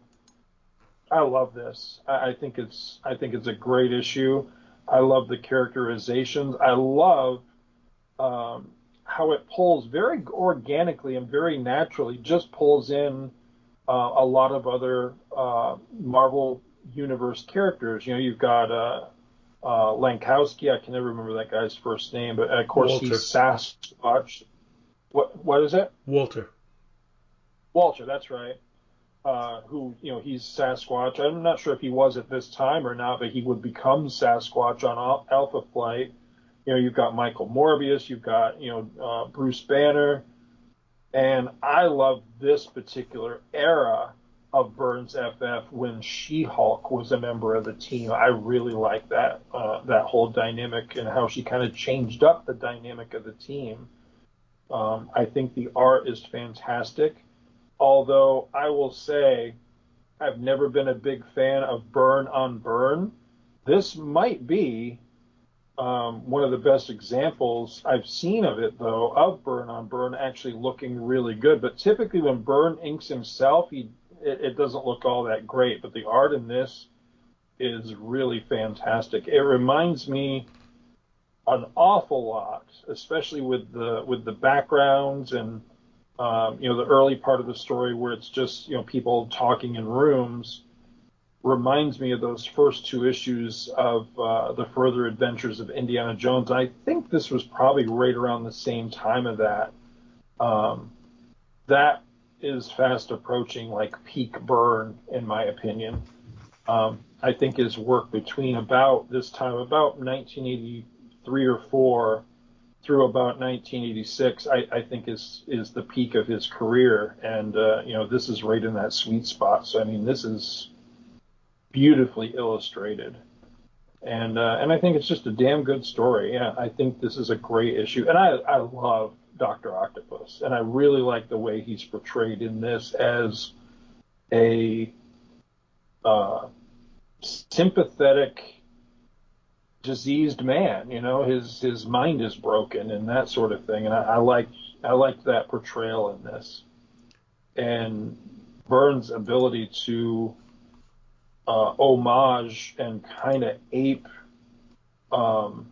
I love this. I, I think it's I think it's a great issue. I love the characterizations. I love um, how it pulls very organically and very naturally. Just pulls in uh, a lot of other uh, Marvel Universe characters. You know, you've got uh, uh, Lankowski. I can never remember that guy's first name, but of course Walter. he's Sasquatch. What what is it? Walter. Walter. That's right. Uh, who, you know, he's Sasquatch. I'm not sure if he was at this time or not, but he would become Sasquatch on Al- Alpha Flight. You know, you've got Michael Morbius, you've got, you know, uh, Bruce Banner. And I love this particular era of Byrne's F F when She-Hulk was a member of the team. I really like that, uh, that whole dynamic and how she kind of changed up the dynamic of the team. Um, I think the art is fantastic. Although I will say I've never been a big fan of Byrne on Byrne. This might be um, one of the best examples I've seen of it, though, of Byrne on Byrne actually looking really good. But typically when Byrne inks himself, he it, it doesn't look all that great. But the art in this is really fantastic. It reminds me an awful lot, especially with the with the backgrounds and Um, you know, the early part of the story where it's just, you know, people talking in rooms reminds me of those first two issues of uh, the Further Adventures of Indiana Jones. And I think this was probably right around the same time of that. Um, that is fast approaching like peak Byrne, in my opinion. Um, I think his work between about this time, about nineteen eighty-three or four, through about nineteen eighty-six, I, I think is is the peak of his career, and uh, you know, this is right in that sweet spot. So I mean, this is beautifully illustrated, and uh, and I think it's just a damn good story. Yeah, I think this is a great issue, and I I love Doctor Octopus, and I really like the way he's portrayed in this as a uh, sympathetic, diseased man. You know, his his mind is broken and that sort of thing, and I, I like I like that portrayal in this, and Byrne's ability to uh, homage and kind of ape um,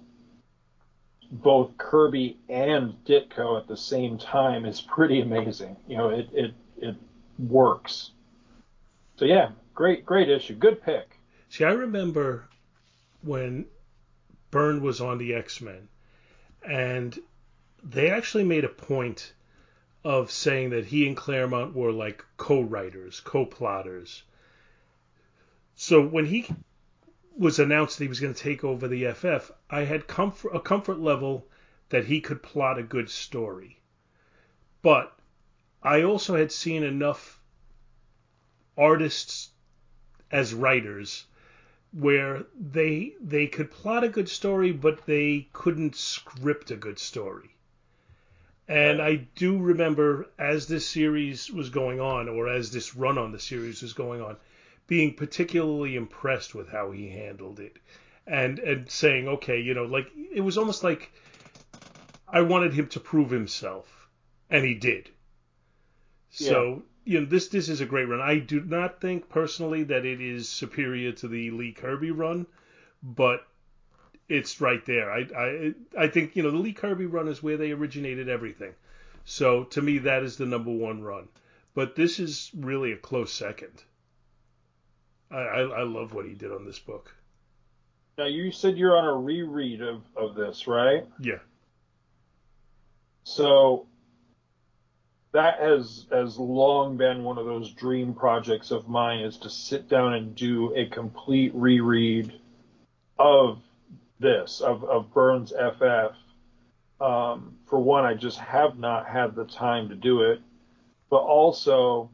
both Kirby and Ditko at the same time is pretty amazing. You know, it it it works. So yeah, great great issue, good pick. See, I remember when Byrne was on the X-Men. And they actually made a point of saying that he and Claremont were like co-writers, co-plotters. So when he was announced that he was going to take over the F F, I had comfort, a comfort level that he could plot a good story. But I also had seen enough artists as writers where they they could plot a good story, but they couldn't script a good story. And I do remember, as this series was going on, or as this run on the series was going on, being particularly impressed with how he handled it. And and saying, okay, you know, like, it was almost like I wanted him to prove himself. And he did. So, yeah. you know, this this is a great run. I do not think, personally, that it is superior to the Lee Kirby run, but it's right there. I, I I think, you know, the Lee Kirby run is where they originated everything. So to me, that is the number one run. But this is really a close second. I, I, I love what he did on this book. Now, you said you're on a reread of, of this, right? Yeah. So that has has long been one of those dream projects of mine, is to sit down and do a complete reread of this, of, of Byrne's F F. Um, for one, I just have not had the time to do it, but also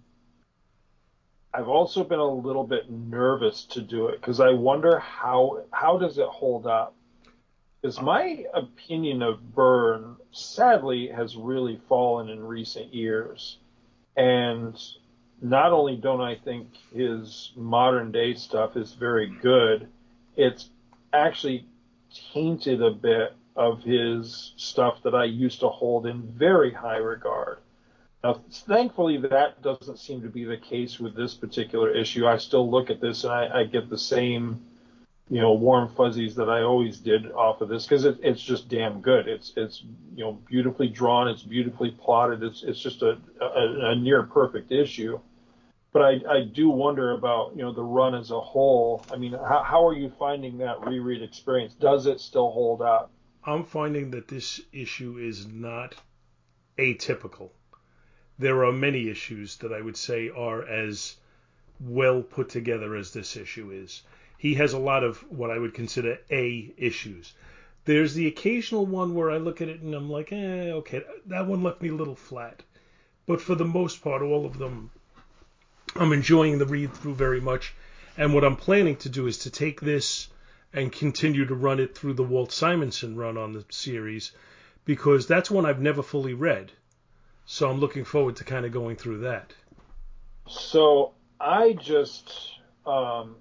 I've also been a little bit nervous to do it because I wonder how how does it hold up? Because my opinion of Byrne, sadly, has really fallen in recent years, and not only don't I think his modern day stuff is very good, it's actually tainted a bit of his stuff that I used to hold in very high regard. Now, thankfully, that doesn't seem to be the case with this particular issue. I still look at this and I, I get the same, you know, warm fuzzies that I always did off of this, because it, it's just damn good. It's it's you know beautifully drawn. It's beautifully plotted. It's it's just a, a, a near perfect issue. But I, I do wonder about, you know, the run as a whole. I mean, how, how are you finding that reread experience? Does it still hold up? I'm finding that this issue is not atypical. There are many issues that I would say are as well put together as this issue is. He has a lot of what I would consider A issues. There's the occasional one where I look at it and I'm like, eh, okay, that one left me a little flat. But for the most part, all of them, I'm enjoying the read through very much. And what I'm planning to do is to take this and continue to run it through the Walt Simonson run on the series, because that's one I've never fully read. So I'm looking forward to kind of going through that. So I just, um,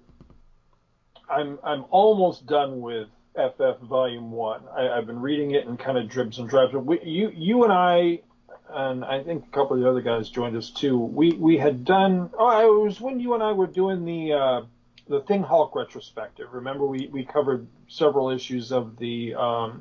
I'm I'm almost done with F F Volume One. I, I've been reading it in kind of dribs and drabs. We, you you and I, and I think a couple of the other guys joined us too. We we had done. Oh, it was when you and I were doing the uh, the Thing Hulk retrospective. Remember, we we covered several issues of the. Um,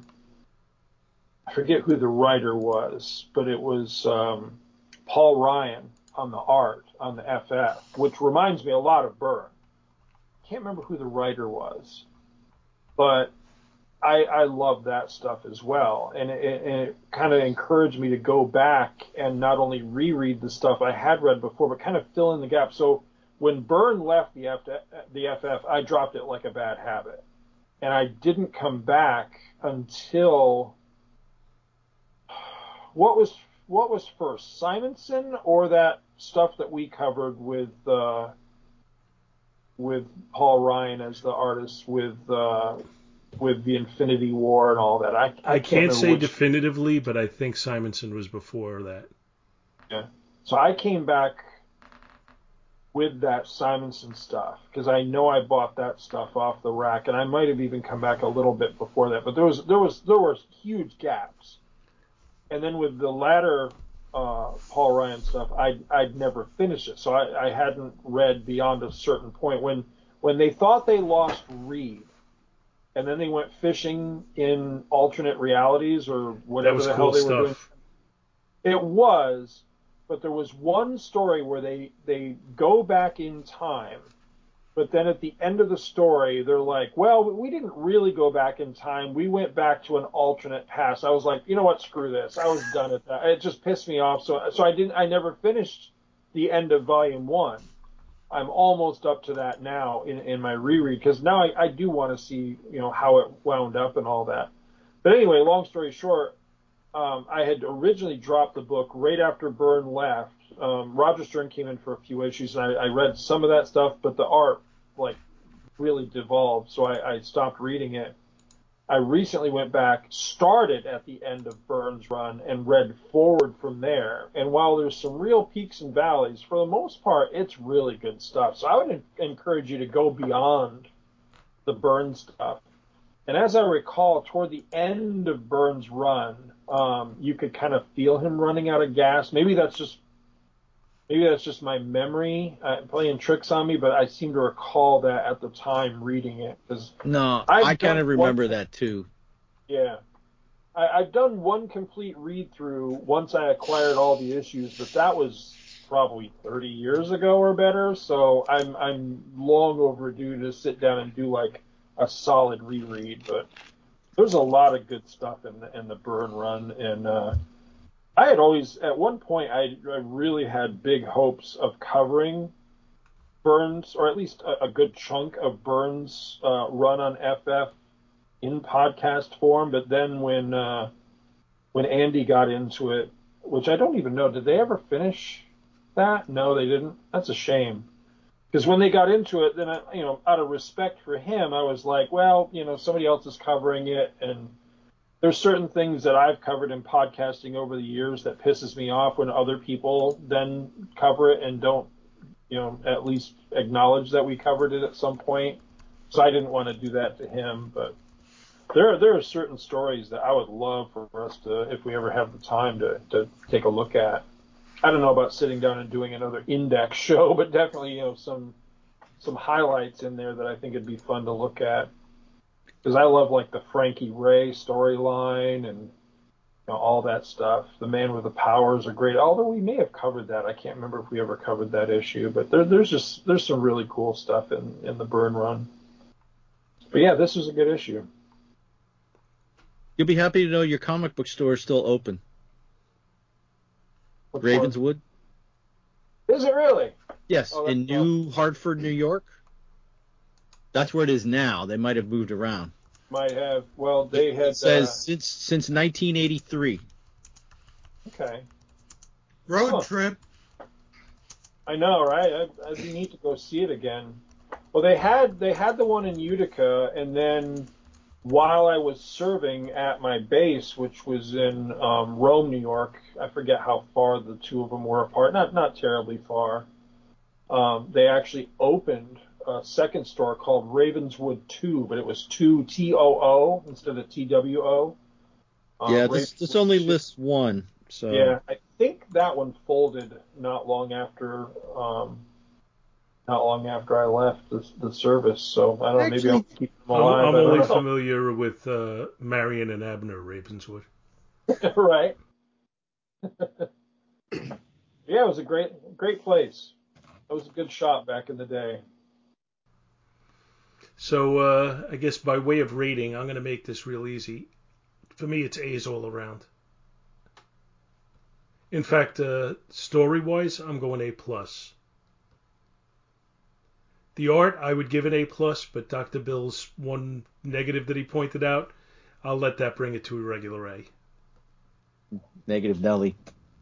I forget who the writer was, but it was um, Paul Ryan on the art on the F F, which reminds me a lot of Byrne. Can't remember who the writer was, but I, I love that stuff as well. And it, and it kind of encouraged me to go back and not only reread the stuff I had read before, but kind of fill in the gaps. So when Byrne left the F F, the F F, I dropped it like a bad habit. And I didn't come back until... What was what was first, Simonson or that stuff that we covered with uh, with Paul Ryan as the artist, with uh, with the Infinity War and all that? I, I, I can't, can't say which... definitively, but I think Simonson was before that. Yeah. So I came back with that Simonson stuff because I know I bought that stuff off the rack, and I might have even come back a little bit before that. But there was there was there were huge gaps. And then with the latter uh, Paul Ryan stuff, I'd, I'd never finished it. So I, I hadn't read beyond a certain point. When when they thought they lost Reed, and then they went fishing in alternate realities or whatever the cool hell they stuff. were doing. It was, but there was one story where they, they go back in time But then at the end of the story, they're like, well, we didn't really go back in time. We went back to an alternate past. I was like, you know what? Screw this. I was done at that. It just pissed me off. So, so I didn't, I never finished the end of volume one. I'm almost up to that now in, in my reread because now I, I do want to see, you know, how it wound up and all that. But anyway, long story short, um, I had originally dropped the book right after Byrne left. Um, Roger Stern came in for a few issues, and I, I read some of that stuff, but the art, like, really devolved, so I, I stopped reading it. I recently went back, started at the end of Byrne's run, and read forward from there. And while there's some real peaks and valleys, for the most part, it's really good stuff. So I would en- encourage you to go beyond the Byrne stuff. And as I recall, toward the end of Byrne's run, um, you could kind of feel him running out of gas. Maybe that's just maybe that's just my memory uh, playing tricks on me, but I seem to recall that at the time reading it. Cause No, I've I kind of done remember one- that too. Yeah. I, I've done one complete read-through once I acquired all the issues, but that was probably thirty years ago or better, so I'm I'm long overdue to sit down and do like a solid reread. But there's a lot of good stuff in the, in the Byrne run, and uh, I had always, at one point, I, I really had big hopes of covering Byrne's, or at least a, a good chunk of Byrne's uh, run on F F in podcast form. But then when uh, when Andy got into it, which I don't even know, did they ever finish that? No, they didn't. That's a shame. Because when they got into it, then I, you know, out of respect for him, I was like, well, you know, somebody else is covering it, and there's certain things that I've covered in podcasting over the years that pisses me off when other people then cover it and don't, you know, at least acknowledge that we covered it at some point. So I didn't want to do that to him, but there there are certain stories that I would love for us to, if we ever have the time to, to take a look at. I don't know about sitting down and doing another index show, but definitely, you know, some some highlights in there that I think it'd be fun to look at. Because I love like the Frankie Ray storyline and, you know, all that stuff. The Man with the Powers are great. Although we may have covered that, I can't remember if we ever covered that issue. But there, there's just there's some really cool stuff in in the Byrne run. But yeah, this was a good issue. You'll be happy to know your comic book store is still open. What's Ravenswood. one? Is it really? Yes, Oh, that's in New Hartford, New York. That's where it is now. They might have moved around. Might have. Well, they had. It says uh, since since nineteen eighty-three. Okay. Road Huh. trip. I know, right? I, I'd be neat to go see it again. Well, they had they had the one in Utica, and then while I was serving at my base, which was in um, Rome, New York, I forget how far the two of them were apart. Not not terribly far. Um, they actually opened a second store called Ravenswood two, but it was two T O O instead of T W O. Um, Yeah, this this Ravenswood only two. lists one. So Yeah, I think that one folded not long after, um, not long after I left the, the service. So I don't know, maybe I'll Actually- keep them I'm, alive. I'm I don't only know. familiar with uh, Marion and Abner Ravenswood. Right. Yeah, it was a great, great place. It was a good shop back in the day. So uh, I guess by way of rating, I'm going to make this real easy. For me, it's A's all around. In fact, uh, story-wise, I'm going A plus. The art, I would give it A plus, but Doctor Bill's one negative that he pointed out, I'll let that bring it to a regular A. negative Nelly.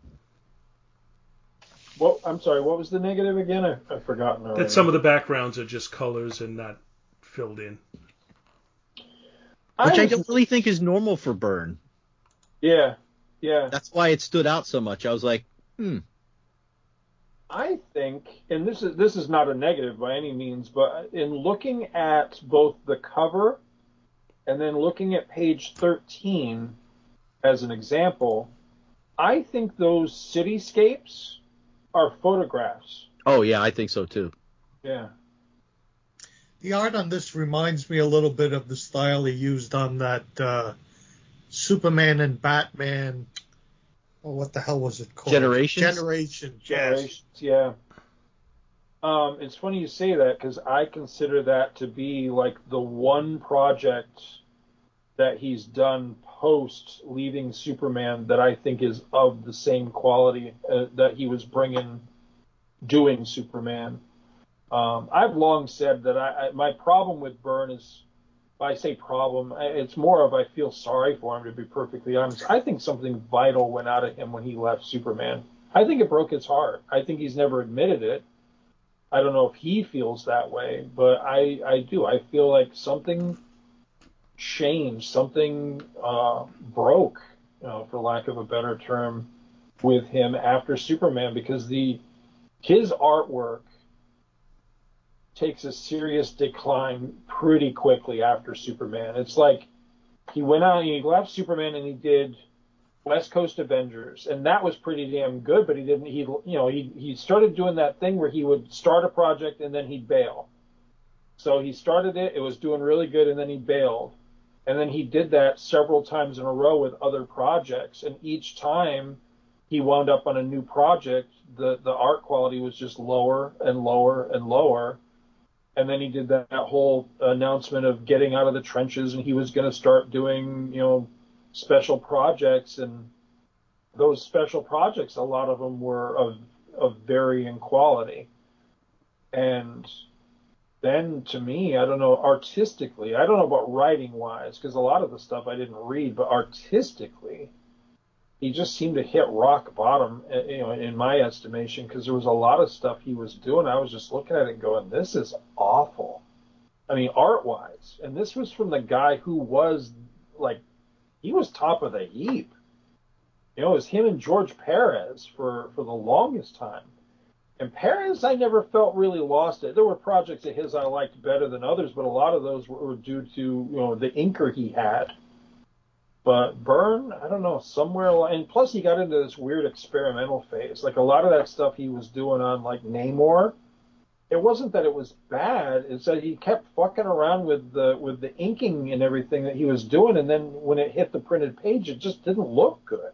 What? I'm sorry. What was the negative again? I, I've forgotten already. That some of the backgrounds are just colors and not filled in. Which I was- don't really think is normal for Byrne. Yeah, yeah. That's why it stood out so much. I was like, hmm. I think, and this is this is not a negative by any means, but in looking at both the cover and then looking at page thirteen as an example, I think those cityscapes are photographs. Oh yeah, I think so too. Yeah. The art on this reminds me a little bit of the style he used on that uh, Superman and Batman. Oh, what the hell was it called? Generations? Generations. Yes. Generations, yeah. Um, it's funny you say that because I consider that to be like the one project that he's done post leaving Superman that I think is of the same quality uh, that he was bringing doing Superman. Um, I've long said that I, I, my problem with Byrne is, I say problem, it's more of I feel sorry for him, to be perfectly honest. I think something vital went out of him when he left Superman. I think it broke his heart. I think he's never admitted it. I don't know if he feels that way, but I, I do. I feel like something changed, something uh, broke, you know, for lack of a better term, with him after Superman, because the his artwork takes a serious decline pretty quickly after Superman. It's like he went out and he left Superman and he did West Coast Avengers, and that was pretty damn good, but he didn't, he, you know, he, he started doing that thing where he would start a project and then he'd bail. So he started it, it was doing really good, and then he bailed. And then he did that several times in a row with other projects, and each time he wound up on a new project, the, the art quality was just lower and lower and lower. And then he did that, that whole announcement of getting out of the trenches, and he was going to start doing, you know, special projects. And those special projects, a lot of them were of, of varying quality. And then to me, I don't know, artistically, I don't know about writing-wise, because a lot of the stuff I didn't read, but artistically, he just seemed to hit rock bottom, you know, in my estimation, because there was a lot of stuff he was doing. I was just looking at it and going, this is awful. I mean, art-wise. And this was from the guy who was, like, he was top of the heap. You know, it was him and George Perez for, for the longest time. And Perez, I never felt really lost it. There were projects of his I liked better than others, but a lot of those were due to, you know, the inker he had. But Byrne, I don't know, somewhere along, and plus he got into this weird experimental phase. Like a lot of that stuff he was doing on like Namor, it wasn't that it was bad, it's that he kept fucking around with the with the inking and everything that he was doing, and then when it hit the printed page, it just didn't look good.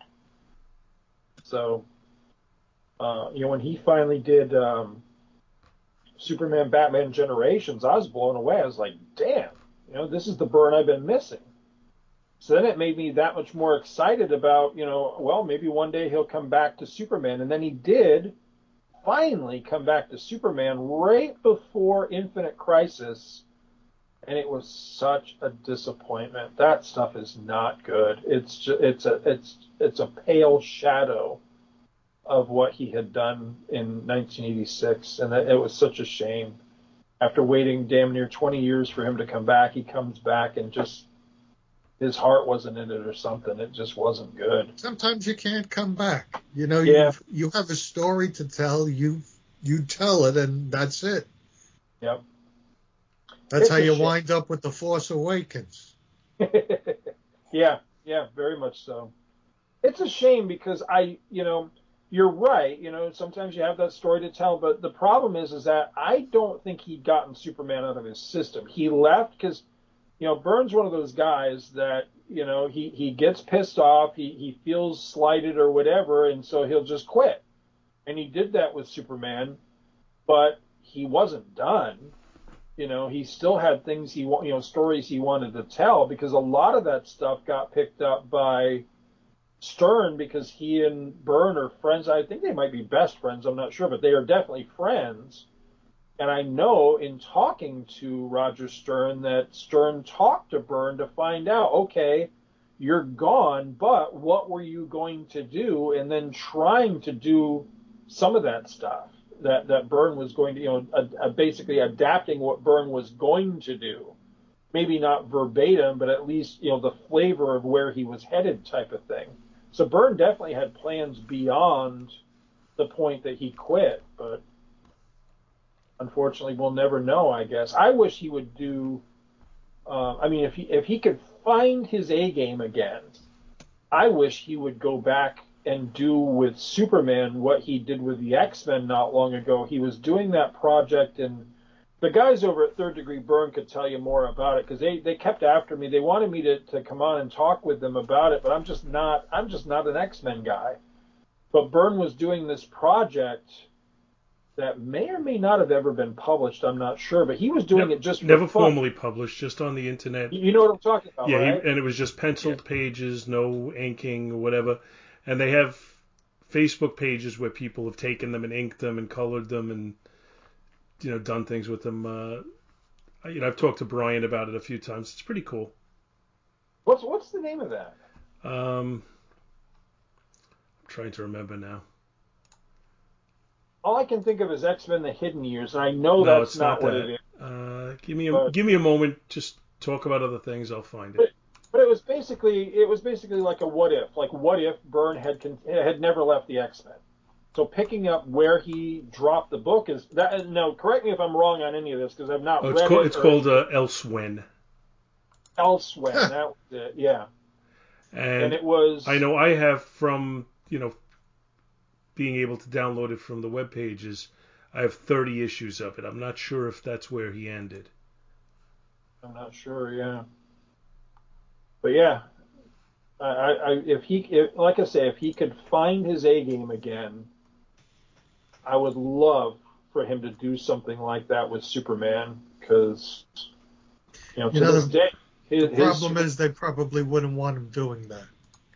So, uh, you know, when he finally did um, Superman, Batman Generations, I was blown away. I was like, damn, you know, this is the Byrne I've been missing. So then it made me that much more excited about, you know, well, maybe one day he'll come back to Superman. And then he did finally come back to Superman right before Infinite Crisis. And it was such a disappointment. That stuff is not good. It's just, it's a it's it's a pale shadow of what he had done in nineteen eighty-six, and it was such a shame. After waiting damn near twenty years for him to come back, he comes back and just his heart wasn't in it or something. It just wasn't good. Sometimes you can't come back. You know, yeah. you you have a story to tell. You you tell it, and that's it. Yep. That's it's how you shame. wind up with The Force Awakens. yeah, yeah, very much so. It's a shame because I, you know, you're right. You know, sometimes you have that story to tell, but the problem is, is that I don't think he'd gotten Superman out of his system. He left because, you know, Byrne's one of those guys that, you know, he, he gets pissed off, he, he feels slighted or whatever, and so he'll just quit. And he did that with Superman, but he wasn't done. You know, he still had things he, you know, stories he wanted to tell, because a lot of that stuff got picked up by Stern because he and Byrne are friends. I think they might be best friends, I'm not sure, but they are definitely friends. And I know in talking to Roger Stern that Stern talked to Byrne to find out, okay, you're gone, but what were you going to do? And then trying to do some of that stuff that, that Byrne was going to, you know, a, a basically adapting what Byrne was going to do. Maybe not verbatim, but at least, you know, the flavor of where he was headed type of thing. So Byrne definitely had plans beyond the point that he quit, but unfortunately, we'll never know, I guess. I wish he would do, uh, I mean, if he, if he could find his A game again, I wish he would go back and do with Superman what he did with the X-Men not long ago. He was doing that project, and the guys over at Third Degree Burn could tell you more about it, because they, they kept after me. They wanted me to, to come on and talk with them about it, but I'm just not I'm just not an X-Men guy. But Byrne was doing this project that may or may not have ever been published. I'm not sure, but he was doing never, it just for never fun. formally published, just on the internet. You know what I'm talking about, yeah, right? he, and it was just penciled yeah. pages, no inking or whatever. And they have Facebook pages where people have taken them and inked them and colored them and, you know, done things with them. Uh, you know, I've talked to Brian about it a few times. It's pretty cool. What's what's the name of that? Um, I'm trying to remember now. All I can think of is X-Men: The Hidden Years, and I know no, that's it's not, not what that. it is. Uh, give me a but, give me a moment. Just talk about other things. I'll find it. But, but it was basically it was basically like a what if, like what if Byrne had con- had never left the X-Men. So picking up where he dropped the book is that. Now, correct me if I'm wrong on any of this because I've not oh, read it's called, it. It's called uh, Elsewhen. Elsewhen, that was it. Yeah. And, and it was. I know I have from you know. being able to download it from the web pages, I have thirty issues of it. I'm not sure if that's where he ended. I'm not sure, yeah. But yeah, I, I if he, if, like I say, if he could find his A game again, I would love for him to do something like that with Superman, because you know to you know, this the, day, his, the problem his, is they probably wouldn't want him doing that.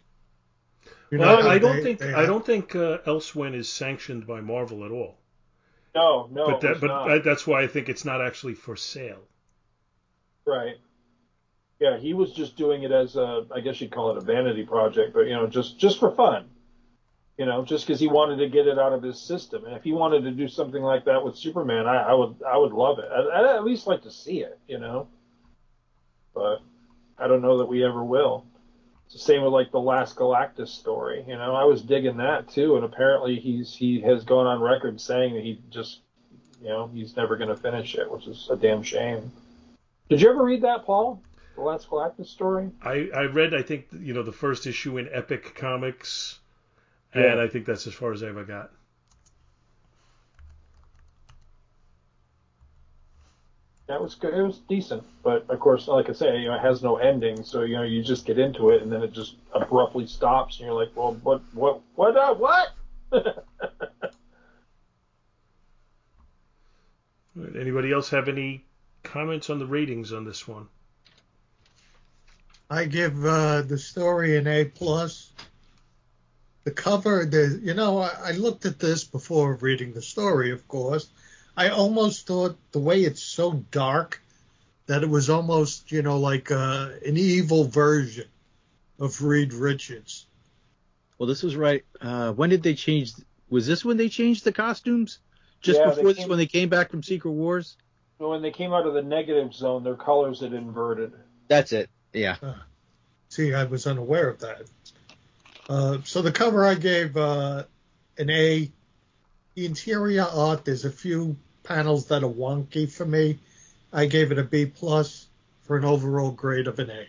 You well, know, I, I don't they, think they I don't think uh, Elsewhen is sanctioned by Marvel at all. No, no, but that, it but not. I, that's why I think it's not actually for sale. Right. Yeah, he was just doing it as a, I guess you'd call it a vanity project, but you know, just just for fun. You know, just because he wanted to get it out of his system, and if he wanted to do something like that with Superman, I, I would I would love it. I, I'd at least like to see it, you know. But I don't know that we ever will. It's the same with like the Last Galactus story. You know, I was digging that too, and apparently he's he has gone on record saying that he just, you know, he's never going to finish it, which is a damn shame. Did you ever read that, Paul? The Last Galactus story? I, I read, I think, you know, the first issue in Epic Comics, and yeah. I think that's as far as I ever got. That was good. It was decent, but of course, like I say, you know, it has no ending, so you know, you just get into it, and then it just abruptly stops, and you're like, well, what, what, what, uh, what? Anybody else have any comments on the ratings on this one? I give uh, the story an A plus. The cover, the you know, I, I looked at this before reading the story, of course. I almost thought the way it's so dark that it was almost, you know, like uh, an evil version of Reed Richards. Well, this was right. Uh, when did they change? Was this when they changed the costumes? Just yeah, before this, came, when they came back from Secret Wars? When they came out of the negative zone, their colors had inverted. That's it. Yeah. Uh, see, I was unaware of that. Uh, so the cover I gave uh, an A. The interior art, there's a few panels that are wonky for me. I gave it a B plus for an overall grade of an A.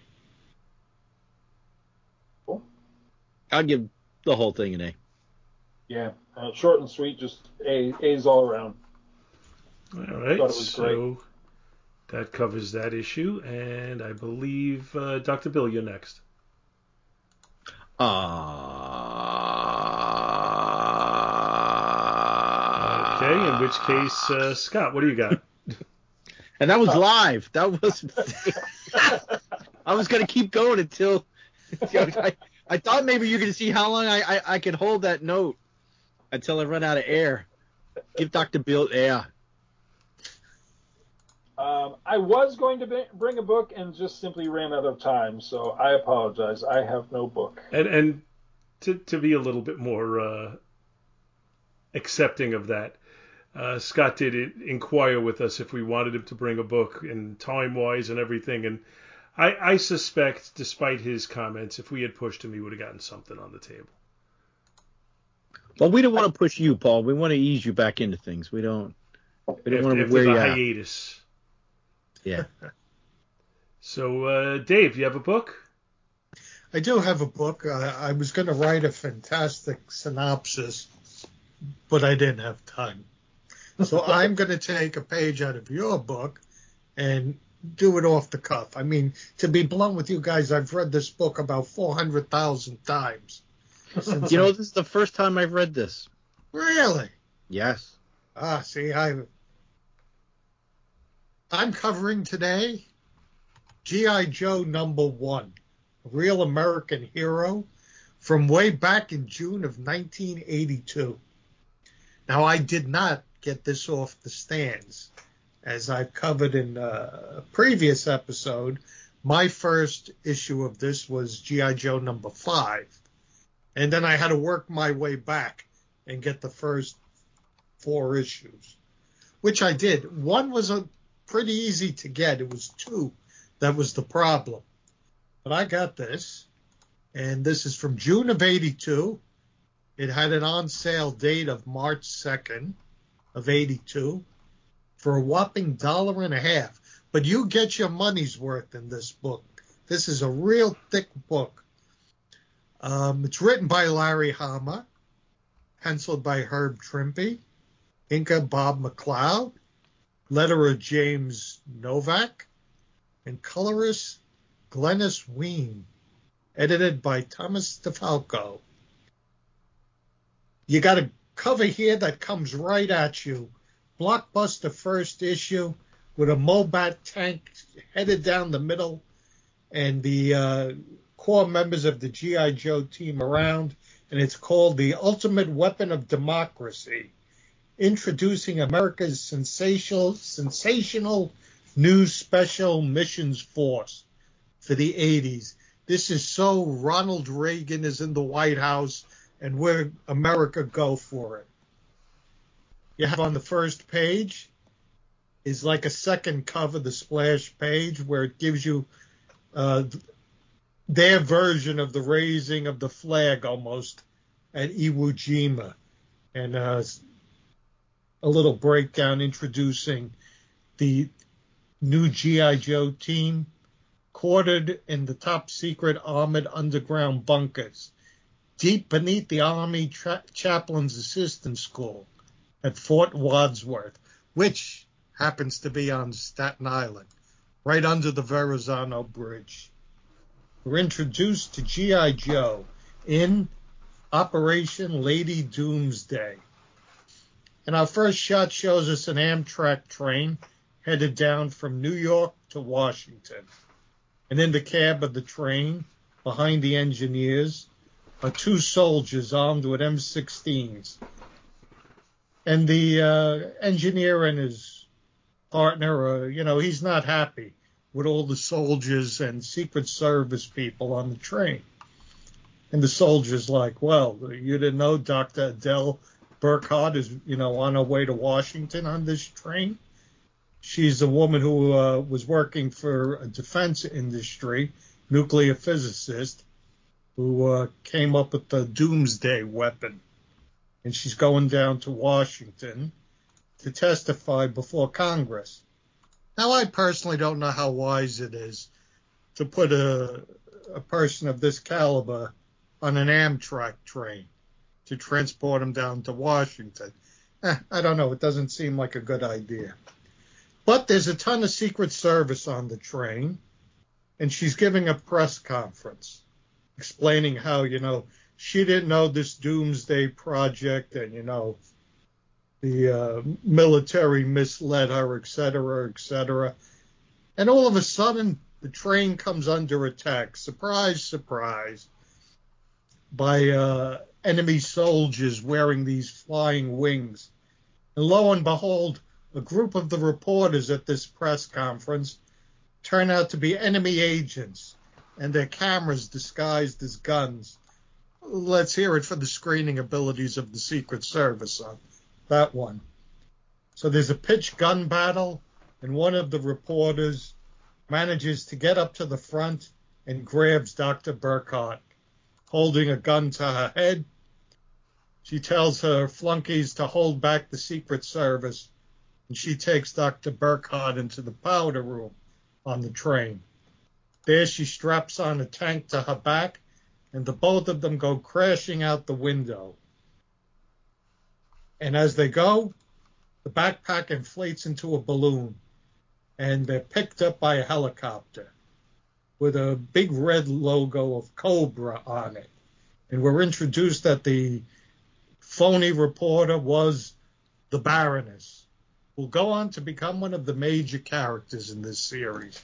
Cool. I'll give the whole thing an A. Yeah, uh, short and sweet, just A, A's all around. All right, Thought it was so great. that covers that issue, and I believe uh, Doctor Bill, you're next. Uh... Okay, in which case, uh, Scott, what do you got? And that was live. That was. I was gonna keep going until. I, I thought maybe you're gonna see how long I, I, I could hold that note until I run out of air. Give Doctor Bill air. Um, I was going to be, bring a book and just simply ran out of time, so I apologize. I have no book. And and to to be a little bit more uh, accepting of that, uh, Scott did it, inquire with us if we wanted him to bring a book, and time wise and everything. And I, I suspect, despite his comments, if we had pushed him, he would have gotten something on the table. Well, we don't want to push you, Paul. We want to ease you back into things. We don't. We don't if, want to if wear there's you a out. hiatus. Yeah. So, uh, Dave, you have a book? I do have a book. Uh, I was going to write a fantastic synopsis, but I didn't have time. So I'm going to take a page out of your book and do it off the cuff. I mean, to be blunt with you guys, I've read this book about four hundred thousand times. You know, this is the first time I've read this. Really? Yes. Ah, see, I, I'm covering today G I. Joe number one, a real American hero from way back in June of nineteen eighty-two. Now, I did not get this off the stands. As I've covered in a previous episode, my first issue of this was G I. Joe number five. And then I had to work my way back and get the first four issues, which I did. One was a pretty easy to get. It was two that was the problem. But I got this, and this is from June of eighty-two. It had an on-sale date of March second of eighty-two for a whopping dollar and a half. But you get your money's worth in this book. This is a real thick book. Um, it's written by Larry Hama, penciled by Herb Trimpe, inker Bob McLeod, letterer James Novak, and colorist Glennis Ween, edited by Thomas DeFalco. You got a cover here that comes right at you. Blockbuster first issue with a Mobat tank headed down the middle and the uh, core members of the G I. Joe team around, and it's called The Ultimate Weapon of Democracy, introducing America's sensational, sensational new Special Missions Force for the eighties. This is so Ronald Reagan is in the White House, and where America go for it. You have on the first page is like a second cover, the splash page, where it gives you uh, their version of the raising of the flag almost at Iwo Jima, and uh, a little breakdown introducing the new G I. Joe team quartered in the top secret armored underground bunkers deep beneath the Army Tra- Chaplain's Assistance School at Fort Wadsworth, which happens to be on Staten Island, right under the Verrazano Bridge. We're introduced to G I. Joe in Operation Lady Doomsday. And our first shot shows us an Amtrak train headed down from New York to Washington. And in the cab of the train, behind the engineers, are two soldiers armed with M sixteens. And the uh, engineer and his partner, are, you know, he's not happy with all the soldiers and Secret Service people on the train. And the soldier's like, well, you didn't know Doctor Adele Burkhardt is, you know, on her way to Washington on this train? She's a woman who uh, was working for a defense industry, nuclear physicist, who uh, came up with the doomsday weapon. And she's going down to Washington to testify before Congress. Now, I personally don't know how wise it is to put a, a person of this caliber on an Amtrak train to transport him down to Washington. Eh, I don't know. It doesn't seem like a good idea. But there's a ton of Secret Service on the train, and she's giving a press conference explaining how, you know, she didn't know this doomsday project and, you know, the uh, military misled her, et cetera, et cetera. And all of a sudden, the train comes under attack. Surprise, surprise. By uh, enemy soldiers wearing these flying wings. And lo and behold, a group of the reporters at this press conference turn out to be enemy agents, and their cameras disguised as guns. Let's hear it for the screening abilities of the Secret Service on that one. So there's a pitched gun battle, and one of the reporters manages to get up to the front and grabs Doctor Burkhardt, holding a gun to her head. She tells her flunkies to hold back the Secret Service, and she takes Doctor Burkhardt into the powder room on the train. There she straps on a tank to her back, and the both of them go crashing out the window. And as they go, the backpack inflates into a balloon, and they're picked up by a helicopter with a big red logo of Cobra on it. And we're introduced that the phony reporter was the Baroness, who will go on to become one of the major characters in this series.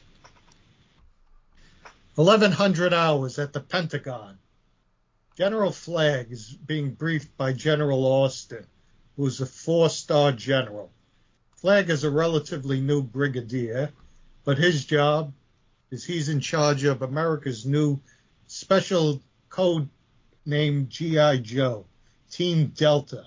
eleven hundred hours at the Pentagon. General Flagg is being briefed by General Austin, who is a four-star general. Flagg is a relatively new brigadier, but his job is he's in charge of America's new special code named G I. Joe, Team Delta.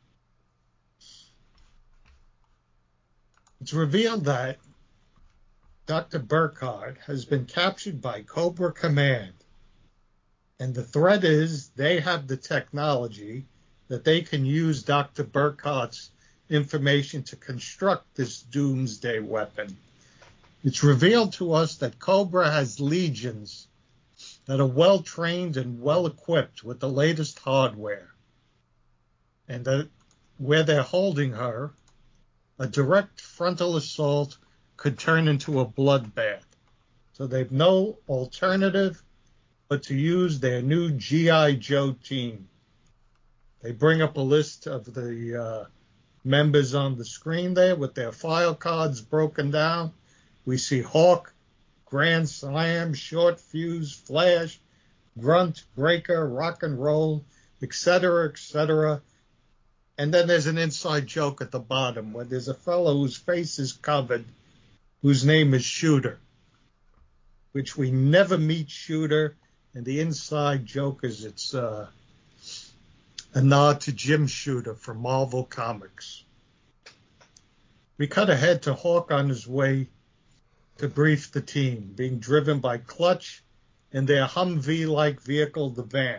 It's revealed that Doctor Burkhardt has been captured by Cobra Command. And the threat is they have the technology that they can use Doctor Burkhardt's information to construct this doomsday weapon. It's revealed to us that Cobra has legions that are well-trained and well-equipped with the latest hardware. And that where they're holding her, a direct frontal assault could turn into a bloodbath. So they've no alternative but to use their new G I. Joe team. They bring up a list of the uh, members on the screen there with their file cards broken down. We see Hawk, Grand Slam, Short Fuse, Flash, Grunt, Breaker, Rock and Roll, et cetera, et cetera. And then there's an inside joke at the bottom where there's a fellow whose face is covered, whose name is Shooter, which we never meet Shooter. And the inside joke is it's uh, a nod to Jim Shooter from Marvel Comics. We cut ahead to Hawk on his way to brief the team, being driven by Clutch in their Humvee-like vehicle, the Van.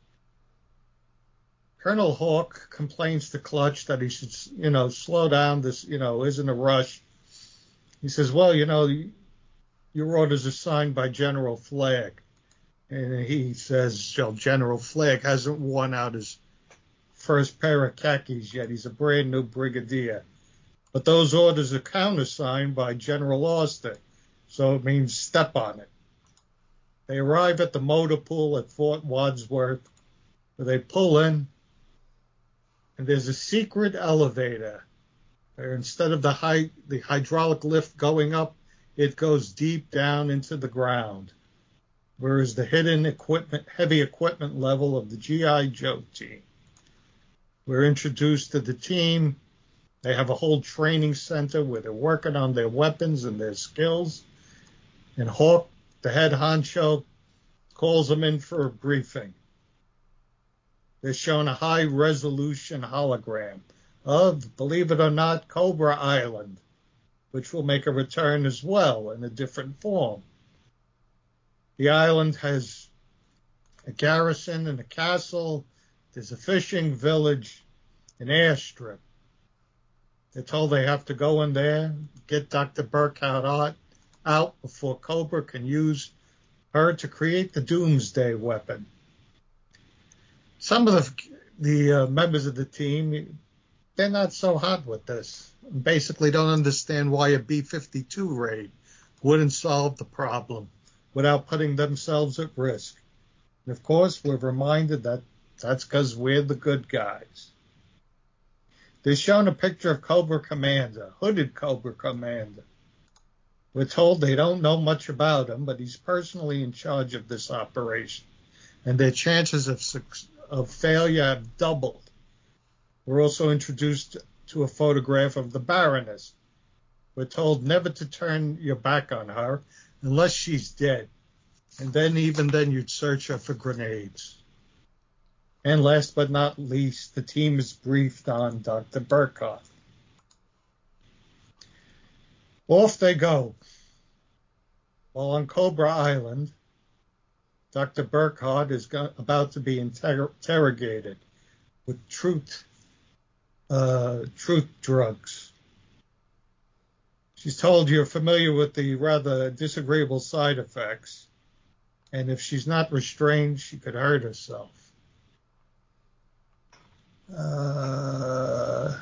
Colonel Hawk complains to Clutch that he should, you know, slow down. This, you know, isn't a rush. He says, well, you know, your orders are signed by General Flagg. And he says, well, General Flagg hasn't worn out his first pair of khakis yet. He's a brand new brigadier. But those orders are countersigned by General Austin, so it means step on it. They arrive at the motor pool at Fort Wadsworth, where they pull in, and there's a secret elevator where instead of the, high, the hydraulic lift going up, it goes deep down into the ground. Whereas the hidden equipment, heavy equipment level of the G I. Joe team. We're introduced to the team. They have a whole training center where they're working on their weapons and their skills. And Hawk, the head honcho, calls them in for a briefing. They're shown a high-resolution hologram of, believe it or not, Cobra Island, which will make a return as well in a different form. The island has a garrison and a castle. There's a fishing village, an airstrip. They're told they have to go in there, get Doctor Burkhardt out, out before Cobra can use her to create the doomsday weapon. Some of the, the uh, members of the team, they're not so hot with this. Basically don't understand why a B fifty-two raid wouldn't solve the problem without putting themselves at risk. And of course, we're reminded that that's because we're the good guys. They're shown a picture of Cobra Commander, hooded Cobra Commander. We're told they don't know much about him, but he's personally in charge of this operation, and their chances of, of failure have doubled. We're also introduced to a photograph of the Baroness. We're told never to turn your back on her unless she's dead. And then even then you'd search her for grenades. And last but not least, the team is briefed on Doctor Burkhardt. Off they go. While on Cobra Island, Doctor Burkhardt is go- about to be inter- interrogated with truth, uh, truth drugs. She's told you're familiar with the rather disagreeable side effects, and if she's not restrained, she could hurt herself. Uh,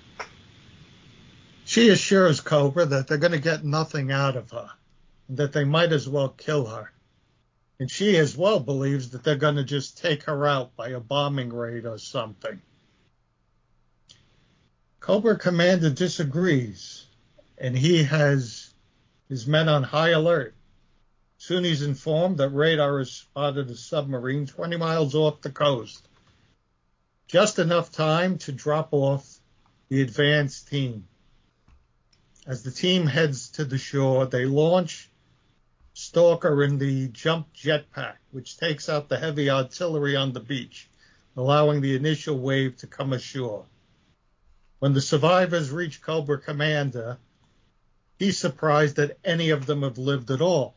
she assures Cobra that they're going to get nothing out of her, and that they might as well kill her. And she as well believes that they're going to just take her out by a bombing raid or something. Cobra Commander disagrees, and he has his men on high alert. Soon he's informed that radar has spotted a submarine twenty miles off the coast. Just enough time to drop off the advanced team. As the team heads to the shore, they launch Stalker in the jump jetpack, which takes out the heavy artillery on the beach, allowing the initial wave to come ashore. When the survivors reach Cobra Commander, he's surprised that any of them have lived at all.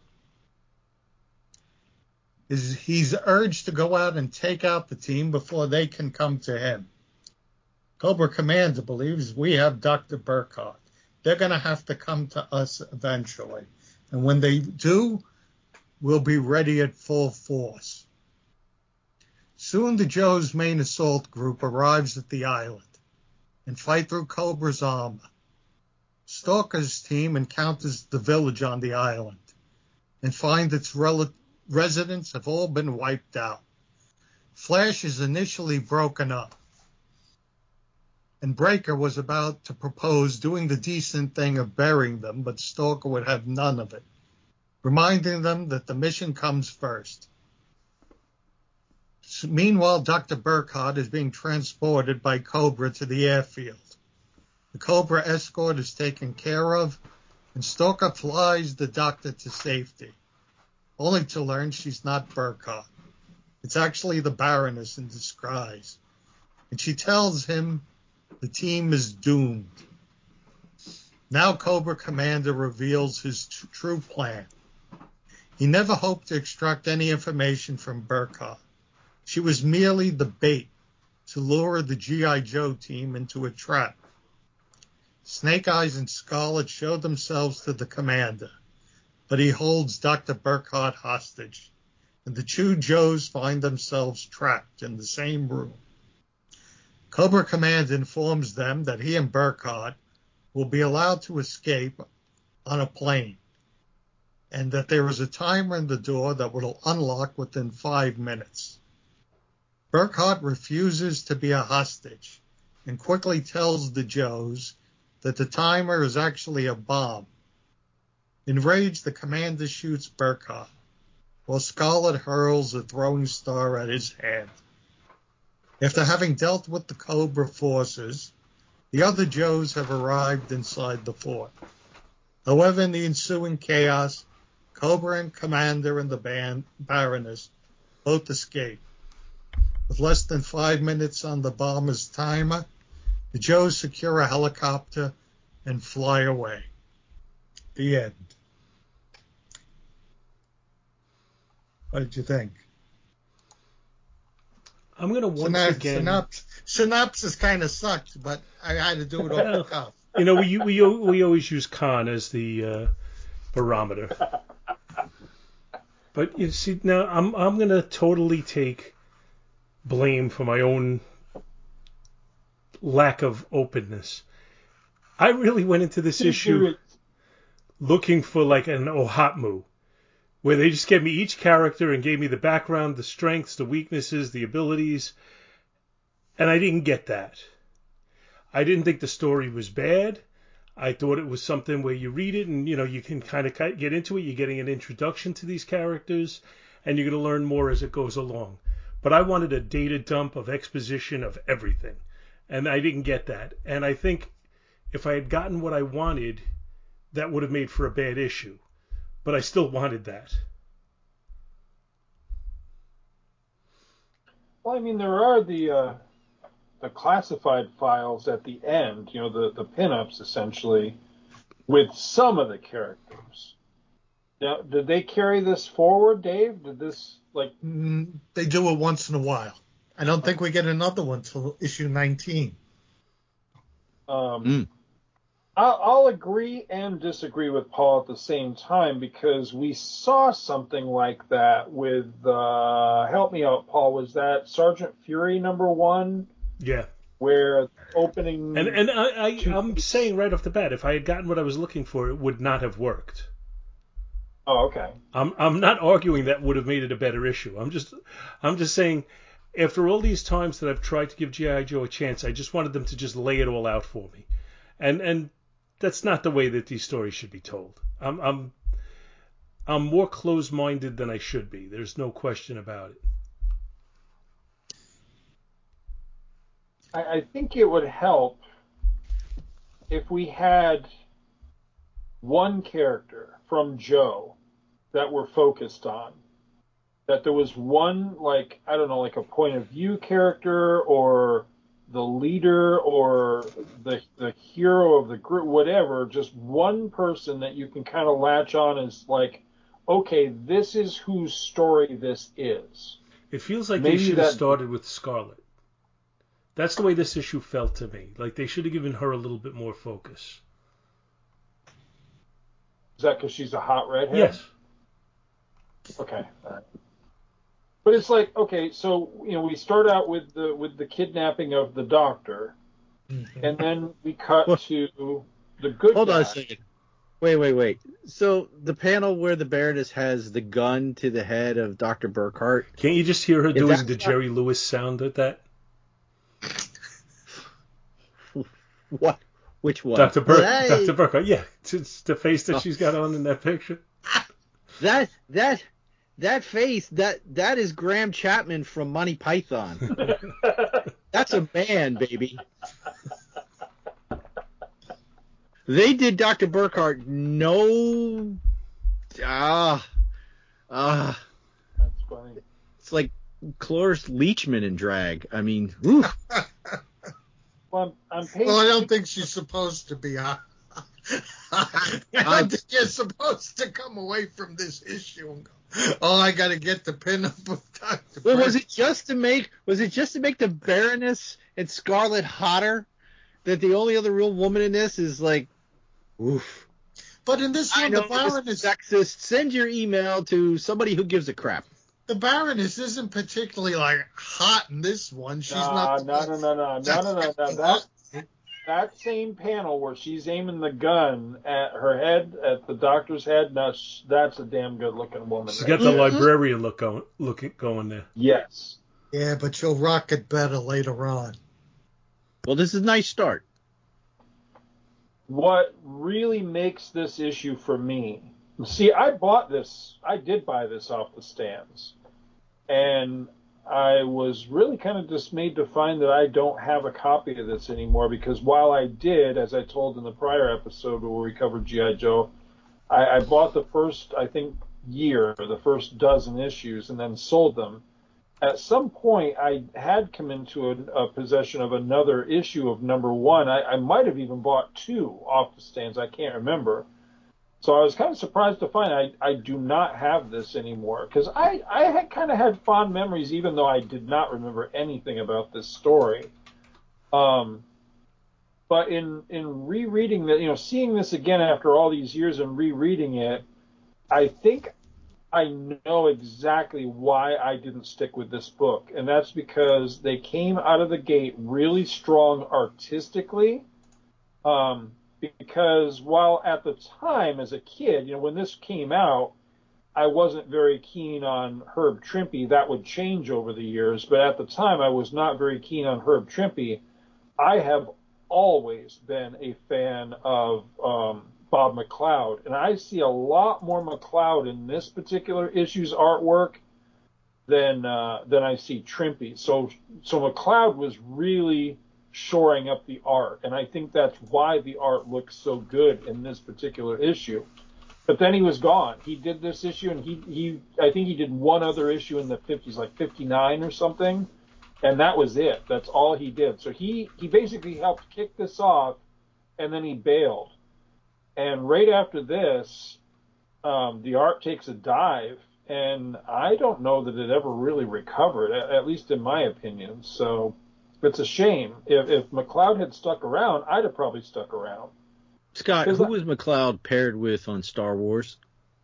He's urged to go out and take out the team before they can come to him. Cobra Commander believes we have Doctor Burkhardt. They're going to have to come to us eventually. And when they do, we'll be ready at full force. Soon the Joe's main assault group arrives at the island and fight through Cobra's armor. Stalker's team encounters the village on the island and find its rel- residents have all been wiped out. Flash is initially broken up, and Breaker was about to propose doing the decent thing of burying them, but Stalker would have none of it, reminding them that the mission comes first. So, meanwhile, Doctor Burkhardt is being transported by Cobra to the airfield. The Cobra escort is taken care of, and Stalker flies the doctor to safety, only to learn she's not Burkhardt. It's actually the Baroness in disguise, and she tells him the team is doomed. Now Cobra Commander reveals his t- true plan. He never hoped to extract any information from Burkhardt. She was merely the bait to lure the G I. Joe team into a trap. Snake Eyes and Scarlet show themselves to the commander, but he holds Doctor Burkhardt hostage, and the two Joes find themselves trapped in the same room. Cobra Commander informs them that he and Burkhardt will be allowed to escape on a plane, and that there is a timer in the door that will unlock within five minutes. Burkhardt refuses to be a hostage and quickly tells the Joes that the timer is actually a bomb. Enraged, the commander shoots Burkhardt, while Scarlet hurls a throwing star at his head. After having dealt with the Cobra forces, the other Joes have arrived inside the fort. However, in the ensuing chaos, Cobra and Commander and the band, Baroness both escape. With less than five minutes on the bomber's timer, the Joes secure a helicopter and fly away. The end. What did you think? I'm going to once Synop- again... Synopsis, synopsis kind of sucked, but I had to do it off the cuff. You know, we we we always use Khan as the uh, barometer. But you see, now I'm I'm going to totally take blame for my own lack of openness. I really went into this issue looking for like an Ohatmu, where they just gave me each character and gave me the background, the strengths, the weaknesses, the abilities, and I didn't get that. I didn't think the story was bad. I thought it was something where you read it and, you know, you can kind of get into it. You're getting an introduction to these characters, and you're going to learn more as it goes along. But I wanted a data dump of exposition of everything, and I didn't get that. And I think if I had gotten what I wanted, that would have made for a bad issue. But I still wanted that. Well, I mean, there are the uh, the classified files at the end, you know, the, the pinups, essentially, with some of the characters. Now, did they carry this forward, Dave? Did this, like... Mm, they do it once in a while. I don't think we get another one till issue nineteen. Um, Mm. I'll, I'll agree and disagree with Paul at the same time, because we saw something like that with, uh, help me out, Paul, was that Sergeant Fury number one? Yeah. Where opening... And and I, I, two- I'm saying right off the bat, if I had gotten what I was looking for, it would not have worked. Oh, okay. I'm I'm not arguing that would have made it a better issue. I'm just I'm just saying after all these times that I've tried to give G I. Joe a chance, I just wanted them to just lay it all out for me. And and that's not the way that these stories should be told. I'm I'm I'm more closed-minded than I should be. There's no question about it. I, I think it would help if we had one character from Joe that we're focused on. That there was one, like, I don't know, like a point of view character or the leader or the the hero of the group, whatever, just one person that you can kind of latch on as like, okay, this is whose story this is. It feels like Maybe they should that- have started with Scarlet. That's the way this issue felt to me. Like they should have given her a little bit more focus. Is that because she's a hot redhead? Yes. Okay. All right. But it's like, okay, so you know, we start out with the with the kidnapping of the doctor, Mhm. and then we cut Well, to the good Hold guy. on a second. Wait, wait, wait. So the panel where the Baroness has the gun to the head of Doctor Burkhart. Can't you just hear her Is doing that the not- Jerry Lewis sound at that? What? Which one? Doctor Burke, Hey! Doctor Burkhart, yeah, it's the face that she's got on in that picture. That that that face that that is Graham Chapman from Monty Python. That's a man, baby. They did Doctor Burkhart no ah ah. That's funny. It's like Cloris Leachman in drag. I mean, oof. Well, I'm, I'm page Well, I don't think she's supposed to be. I, I don't think you're supposed to come away from this issue and go, oh, I got to get the pin up of Doctor Well, was it just to make was it just to make the Baroness and Scarlet hotter? That the only other real woman in this is like, oof. But in this I one, know the Baroness, this is sexist. Send your email to somebody who gives a crap. the Baroness isn't particularly like hot in this one. She's Nah, not. no, no, no, no, no, no, no, no. That that same panel where she's aiming the gun at her head, at the doctor's head, that's that's a damn good looking woman. She's right got the there. librarian look going, looking going there. Yes. Yeah, but she'll rock it better later on. Well, this is a nice start. What really makes this issue for me, see, I bought this, I did buy this off the stands, and I was really kind of dismayed to find that I don't have a copy of this anymore, because while I did, as I told in the prior episode where we covered G I. Joe, I, I bought the first, I think, year, or the first dozen issues, and then sold them. At some point, I had come into a, a possession of another issue of number one. I, I might have even bought two off the stands. I can't remember. So I was kind of surprised to find I, I do not have this anymore, because I, I had kind of had fond memories, even though I did not remember anything about this story. Um, but in in rereading that, you know, seeing this again after all these years and rereading it, I think I know exactly why I didn't stick with this book, and that's because they came out of the gate really strong artistically. Um, because while at the time as a kid, you know, when this came out, I wasn't very keen on Herb Trimpe. That would change over the years, but at the time I was not very keen on Herb Trimpe. I have always been a fan of um, Bob McLeod, and I see a lot more McLeod in this particular issue's artwork than uh, than I see Trimpe. So so McLeod was really shoring up the art, and I think that's why the art looks so good in this particular issue. But then he was gone. He did this issue, and he, he I think he did one other issue in the fifties, like fifty-nine or something, and that was it. That's all he did. So he, he basically helped kick this off, and then he bailed. And right after this, um, the art takes a dive, and I don't know that it ever really recovered, at, at least in my opinion. So it's a shame. If, if McLeod had stuck around, I'd have probably stuck around. Scott, Is who that- was McLeod paired with on Star Wars?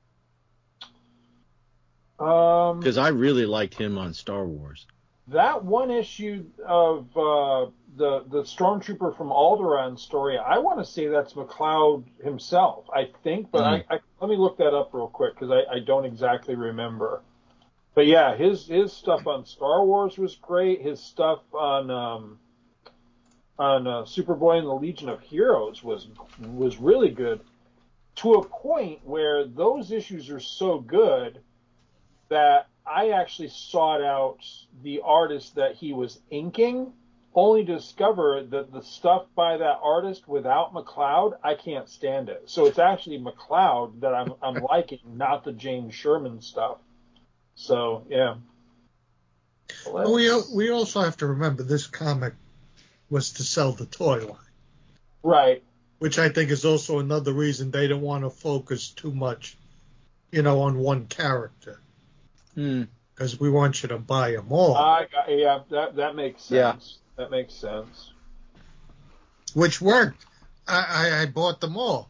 Um, Because I really liked him on Star Wars. that one issue of uh, the the Stormtrooper from Alderaan story, I want to say that's McLeod himself, I think, but Mm. I, I let me look that up real quick because I, I don't exactly remember. But yeah, his his stuff on Star Wars was great. His stuff on um, on uh, Superboy and the Legion of Heroes was was really good, to a point where those issues are so good that I actually sought out the artist that he was inking, only to discover that the stuff by that artist without McCloud, I can't stand it. So it's actually McCloud that I'm I'm liking, not the James Sherman stuff. So yeah. Well, we we also have to remember this comic was to sell the toy line, right? Which I think is also another reason they don't want to focus too much, you know, on one character. Because we want you to buy them all. I got, yeah, that that makes sense. Yeah. That makes sense. Which worked. I, I, I bought them all.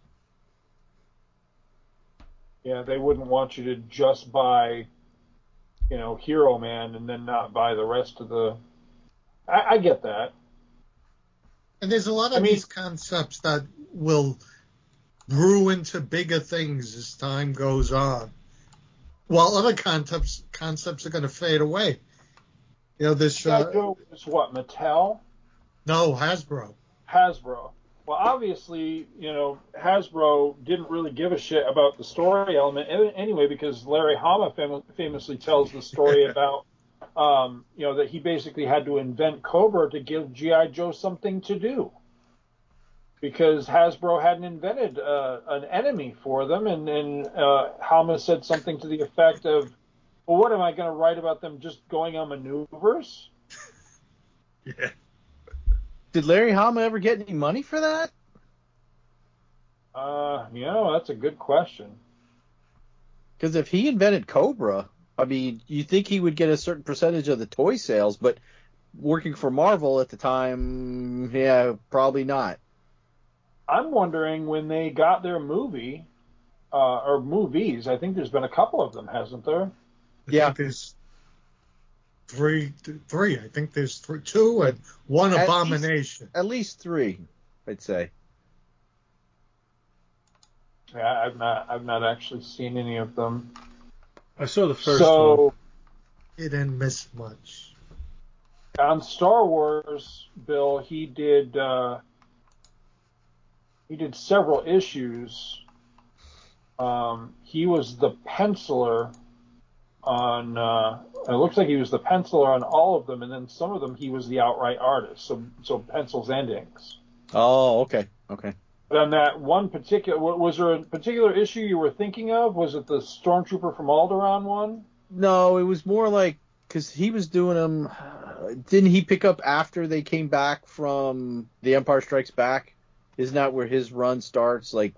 Yeah, they wouldn't want you to just buy, you know, Hero Man and then not buy the rest of the. I, I get that. And there's a lot of I mean, these concepts that will grew into bigger things as time goes on, while other concepts concepts are going to fade away. You know, this. Uh, Joe is what, Mattel? No, Hasbro. Hasbro. Well, obviously, you know, Hasbro didn't really give a shit about the story element anyway, because Larry Hama fam- famously tells the story about, um, you know, that he basically had to invent Cobra to give G I. Joe something to do, because Hasbro hadn't invented uh, an enemy for them, and then uh, Hama said something to the effect of, well, what am I going to write about them just going on maneuvers? Yeah. Did Larry Hama ever get any money for that? Uh, you know, that's a good question. Because if he invented Cobra, I mean, you think he would get a certain percentage of the toy sales, but working for Marvel at the time, yeah, probably not. I'm wondering when they got their movie, uh, or movies, I think there's been a couple of them, hasn't there? I yeah. think there's three, three. I think there's three, two and one at Abomination. Least, at least three, I'd say. Yeah, I've not, I've not actually seen any of them. I saw the first so, one. He didn't miss much. On Star Wars, Bill, he did, uh, he did several issues. Um, he was the penciler on, uh, it looks like he was the penciler on all of them, and then some of them he was the outright artist, so so pencils and inks. Oh, okay, okay. But on that one particular, was there a particular issue you were thinking of? Was it the Stormtrooper from Alderaan one? No, it was more like, because he was doing them, didn't he pick up after they came back from The Empire Strikes Back? Isn't that where his run starts? Like,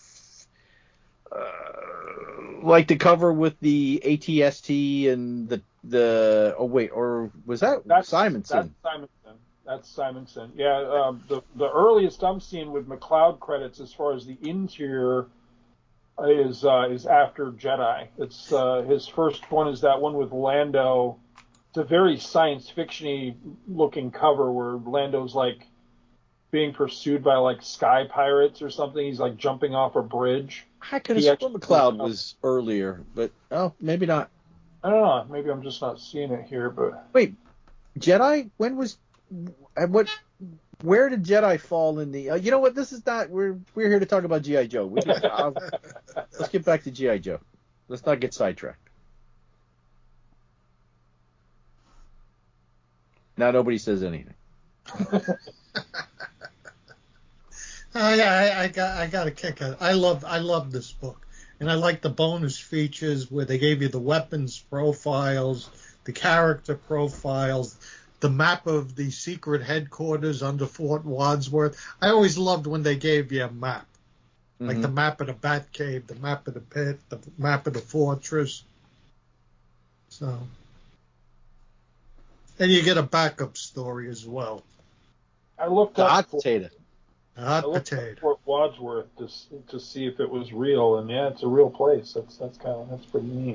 uh, like the cover with the A T S T and the, the oh wait, or was that that's, Simonson? That's Simonson. That's Simonson. Yeah, um, the the earliest I'm seeing with McCloud credits as far as the interior is uh, is after Jedi. It's uh, his first one is that one with Lando. It's a very science fiction-y looking cover where Lando's like being pursued by like sky pirates or something. He's like jumping off a bridge. I could have sworn McCloud was earlier, but oh, maybe not. I don't know. Maybe I'm just not seeing it here. But wait, Jedi? When was? What? Where did Jedi fall in the? Uh, you know what? This is not. We're we're here to talk about G I. Joe. We can, uh, let's get back to G I. Joe. Let's not get sidetracked. Now nobody says anything. I, I, I got I got a kick out. I love I love this book, and I like the bonus features where they gave you the weapons profiles, the character profiles, the map of the secret headquarters under Fort Wadsworth. I always loved when they gave you a map, mm-hmm. like the map of the Batcave, the map of the pit, the map of the fortress. So, and you get a backup story as well. I looked the up hot for, potato. Hot I looked potato. up Fort Wadsworth to to see if it was real, and yeah, it's a real place. That's that's kind of that's pretty neat.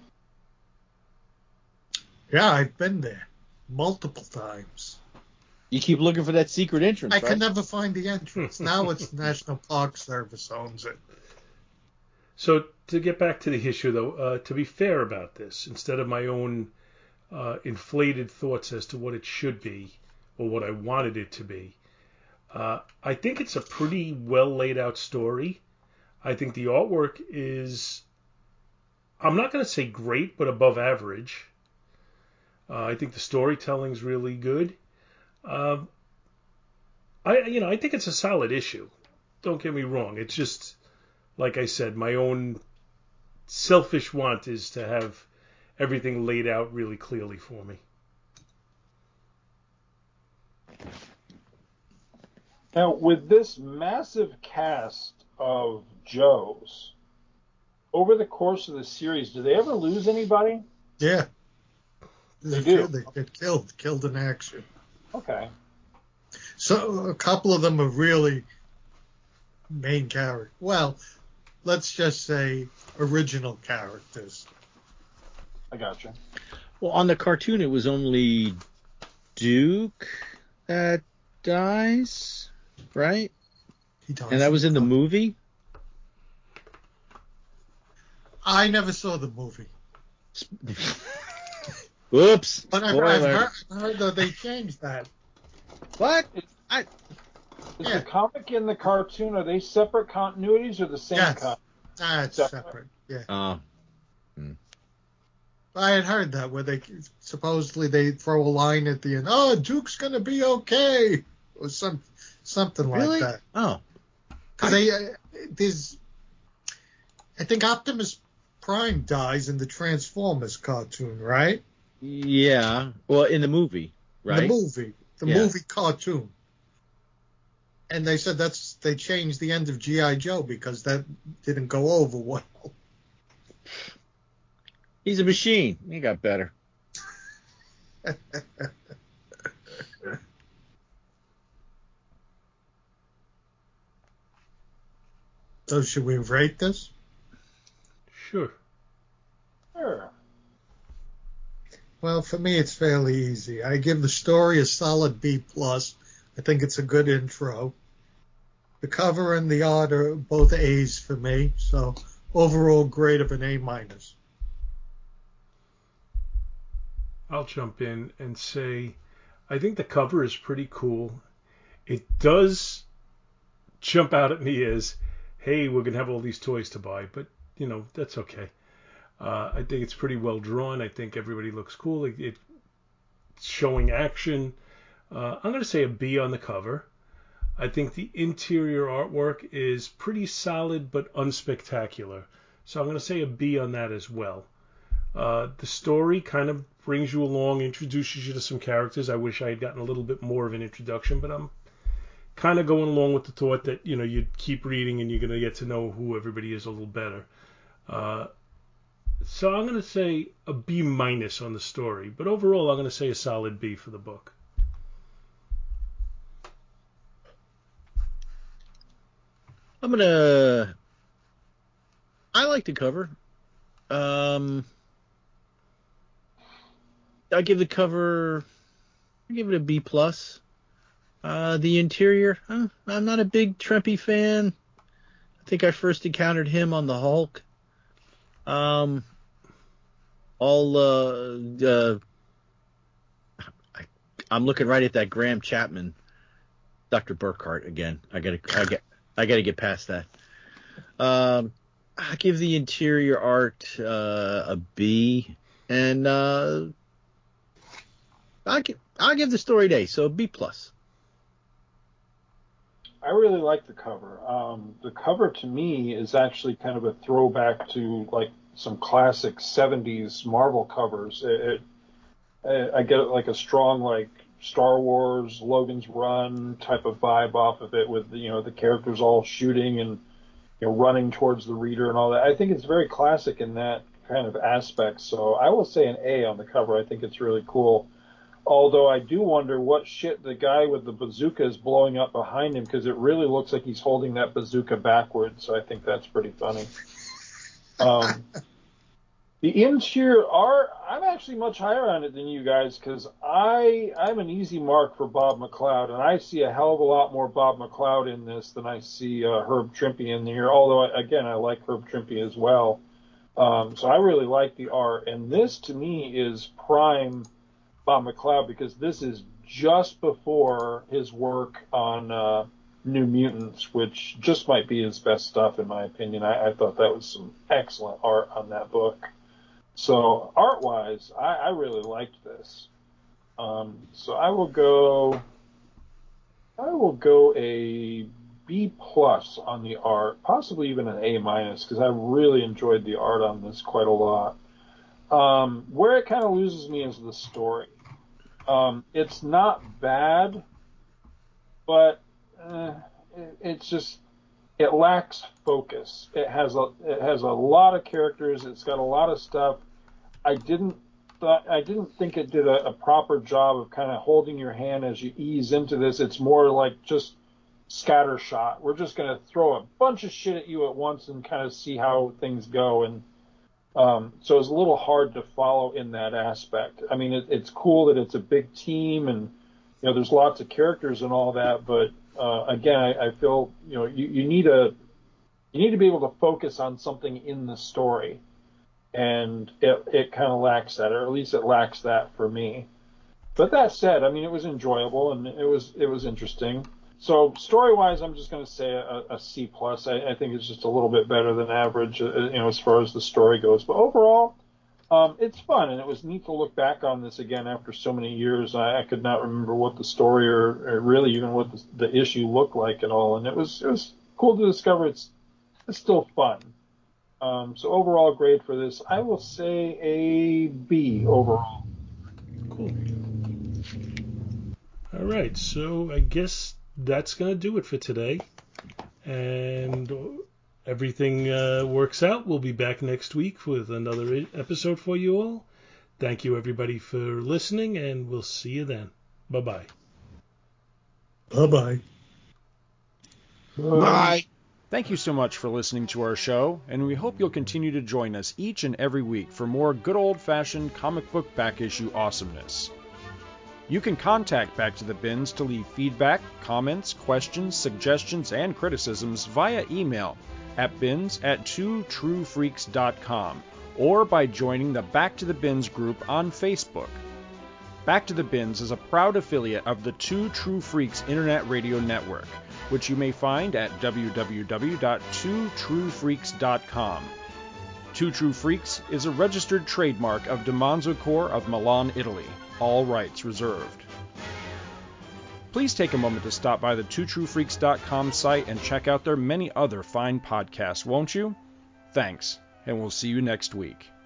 Yeah, I've been there multiple times. You keep looking for that secret entrance. I right? can never find the entrance. Now it's National Park Service owns it. So to get back to the issue, though, uh, to be fair about this, instead of my own uh, inflated thoughts as to what it should be or what I wanted it to be, uh, I think it's a pretty well laid out story. I think the artwork is, I'm not going to say great, but above average. Uh, I think the storytelling's really good. Uh, I, you know, I think it's a solid issue. Don't get me wrong. It's just, like I said, my own selfish want is to have everything laid out really clearly for me. Now, with this massive cast of Joes, over the course of the series, do they ever lose anybody? Yeah. They, They do. They get killed, killed in action. Okay. So a couple of them are really main characters. Well, let's just say original characters. I gotcha. Well, on the cartoon, it was only Duke that dies, right? He dies And that was in the cartoon. movie? I never saw the movie. Whoops. But I've, I've, Spoiler. heard, I've heard that they changed that. What? I, Is Yeah. the comic and the cartoon, are they separate continuities or the same Yes. con- Ah, it's Separate. separate. Yeah. uh, I had heard that where they supposedly they throw a line at the end. Oh, Duke's gonna be okay, or some something really? like that. Oh. Because they uh, there's, I think Optimus Prime dies in the Transformers cartoon, right? Yeah. Well, in the movie, right? The movie, the Yeah. movie cartoon. And they said that's they changed the end of G I. Joe because that didn't go over well. He's a machine. He got better. So should we rate this? Sure. Sure. Well, for me, it's fairly easy. I give the story a solid B plus. I think it's a good intro. The cover and the art are both A's for me, so overall grade of an A minus. I'll jump in and say I think the cover is pretty cool. It does jump out at me as, hey, we're going to have all these toys to buy, but, you know, that's okay. Uh, I think it's pretty well drawn. I think everybody looks cool. It, it's showing action. Uh, I'm going to say a B on the cover. I think the interior artwork is pretty solid but unspectacular. So I'm going to say a B on that as well. Uh, the story kind of brings you along, introduces you to some characters. I wish I had gotten a little bit more of an introduction, but I'm kind of going along with the thought that, you know, you'd keep reading and you're going to get to know who everybody is a little better. Uh, so I'm going to say a B minus on the story, but overall I'm going to say a solid B for the book. I'm gonna. I like the cover. Um, I give the cover. I give it a B plus. Uh, the interior. Huh, I'm not a big Trempy fan. I think I first encountered him on the Hulk. Um, all uh, uh I, I'm looking right at that Graham Chapman, Doctor Burkhart again. I gotta, I get. I got to get past that. Um, I give the interior art uh, a B, and uh, I give I'll give the story an A, so a B plus. I really like the cover. Um, the cover to me is actually kind of a throwback to like some classic seventies Marvel covers. It, it, I get like a strong like Star Wars, Logan's Run type of vibe off of it, with you know the characters all shooting and you know running towards the reader and all that. I think it's very classic in that kind of aspect. So I will say an A on the cover. I think it's really cool. Although I do wonder what shit the guy with the bazooka is blowing up behind him, because it really looks like he's holding that bazooka backwards. So I think that's pretty funny. Um, The interior art, I'm actually much higher on it than you guys because I I'm an easy mark for Bob McLeod, and I see a hell of a lot more Bob McLeod in this than I see uh, Herb Trimpe in here. Although again, I like Herb Trimpe as well, um, so I really like the art. And this to me is prime Bob McLeod because this is just before his work on uh, New Mutants, which just might be his best stuff in my opinion. I, I thought that was some excellent art on that book. So art-wise, I, I really liked this. Um, so I will go. I will go a B plus on the art, possibly even an A minus, because I really enjoyed the art on this quite a lot. Um, where it kind of loses me is the story. Um, it's not bad, but uh, it, it's just it lacks focus. It has a it has a lot of characters. It's got a lot of stuff. I didn't th- I didn't think it did a, a proper job of kind of holding your hand as you ease into this. It's more like just scattershot. We're just going to throw a bunch of shit at you at once and kind of see how things go. And um, so it's a little hard to follow in that aspect. I mean, it, it's cool that it's a big team and you know there's lots of characters and all that, but Uh, again, I, I feel you know you, you need a you need to be able to focus on something in the story, and it it kind of lacks that, or at least it lacks that for me. But that said, I mean it was enjoyable and it was it was interesting. So story wise, I'm just going to say a, a C plus. I, I think it's just a little bit better than average, uh, you know, as far as the story goes. But overall, Um, it's fun, and it was neat to look back on this again after so many years. I, I could not remember what the story or, or really even what the, the issue looked like at all, and it was it was cool to discover it's it's still fun. Um, so overall grade for this, I will say a B overall. Cool. All right, so I guess that's gonna do it for today, and everything uh, works out, we'll be back next week with another episode for you all. Thank you, everybody, for listening, and we'll see you then. Bye-bye. Bye-bye. Bye. Thank you so much for listening to our show, and we hope you'll continue to join us each and every week for more good old-fashioned comic book back issue awesomeness. You can contact Back to the Bins to leave feedback, comments, questions, suggestions, and criticisms via email at bins at two true freaks dot com or by joining the Back to the Bins group on Facebook. Back to the Bins is a proud affiliate of the Two True Freaks Internet Radio Network, which you may find at w w w dot two true freaks dot com. Two True Freaks is a registered trademark of DiManzo Corps of Milan, Italy. All rights reserved. Please take a moment to stop by the two true freaks dot com site and check out their many other fine podcasts, won't you? Thanks, and we'll see you next week.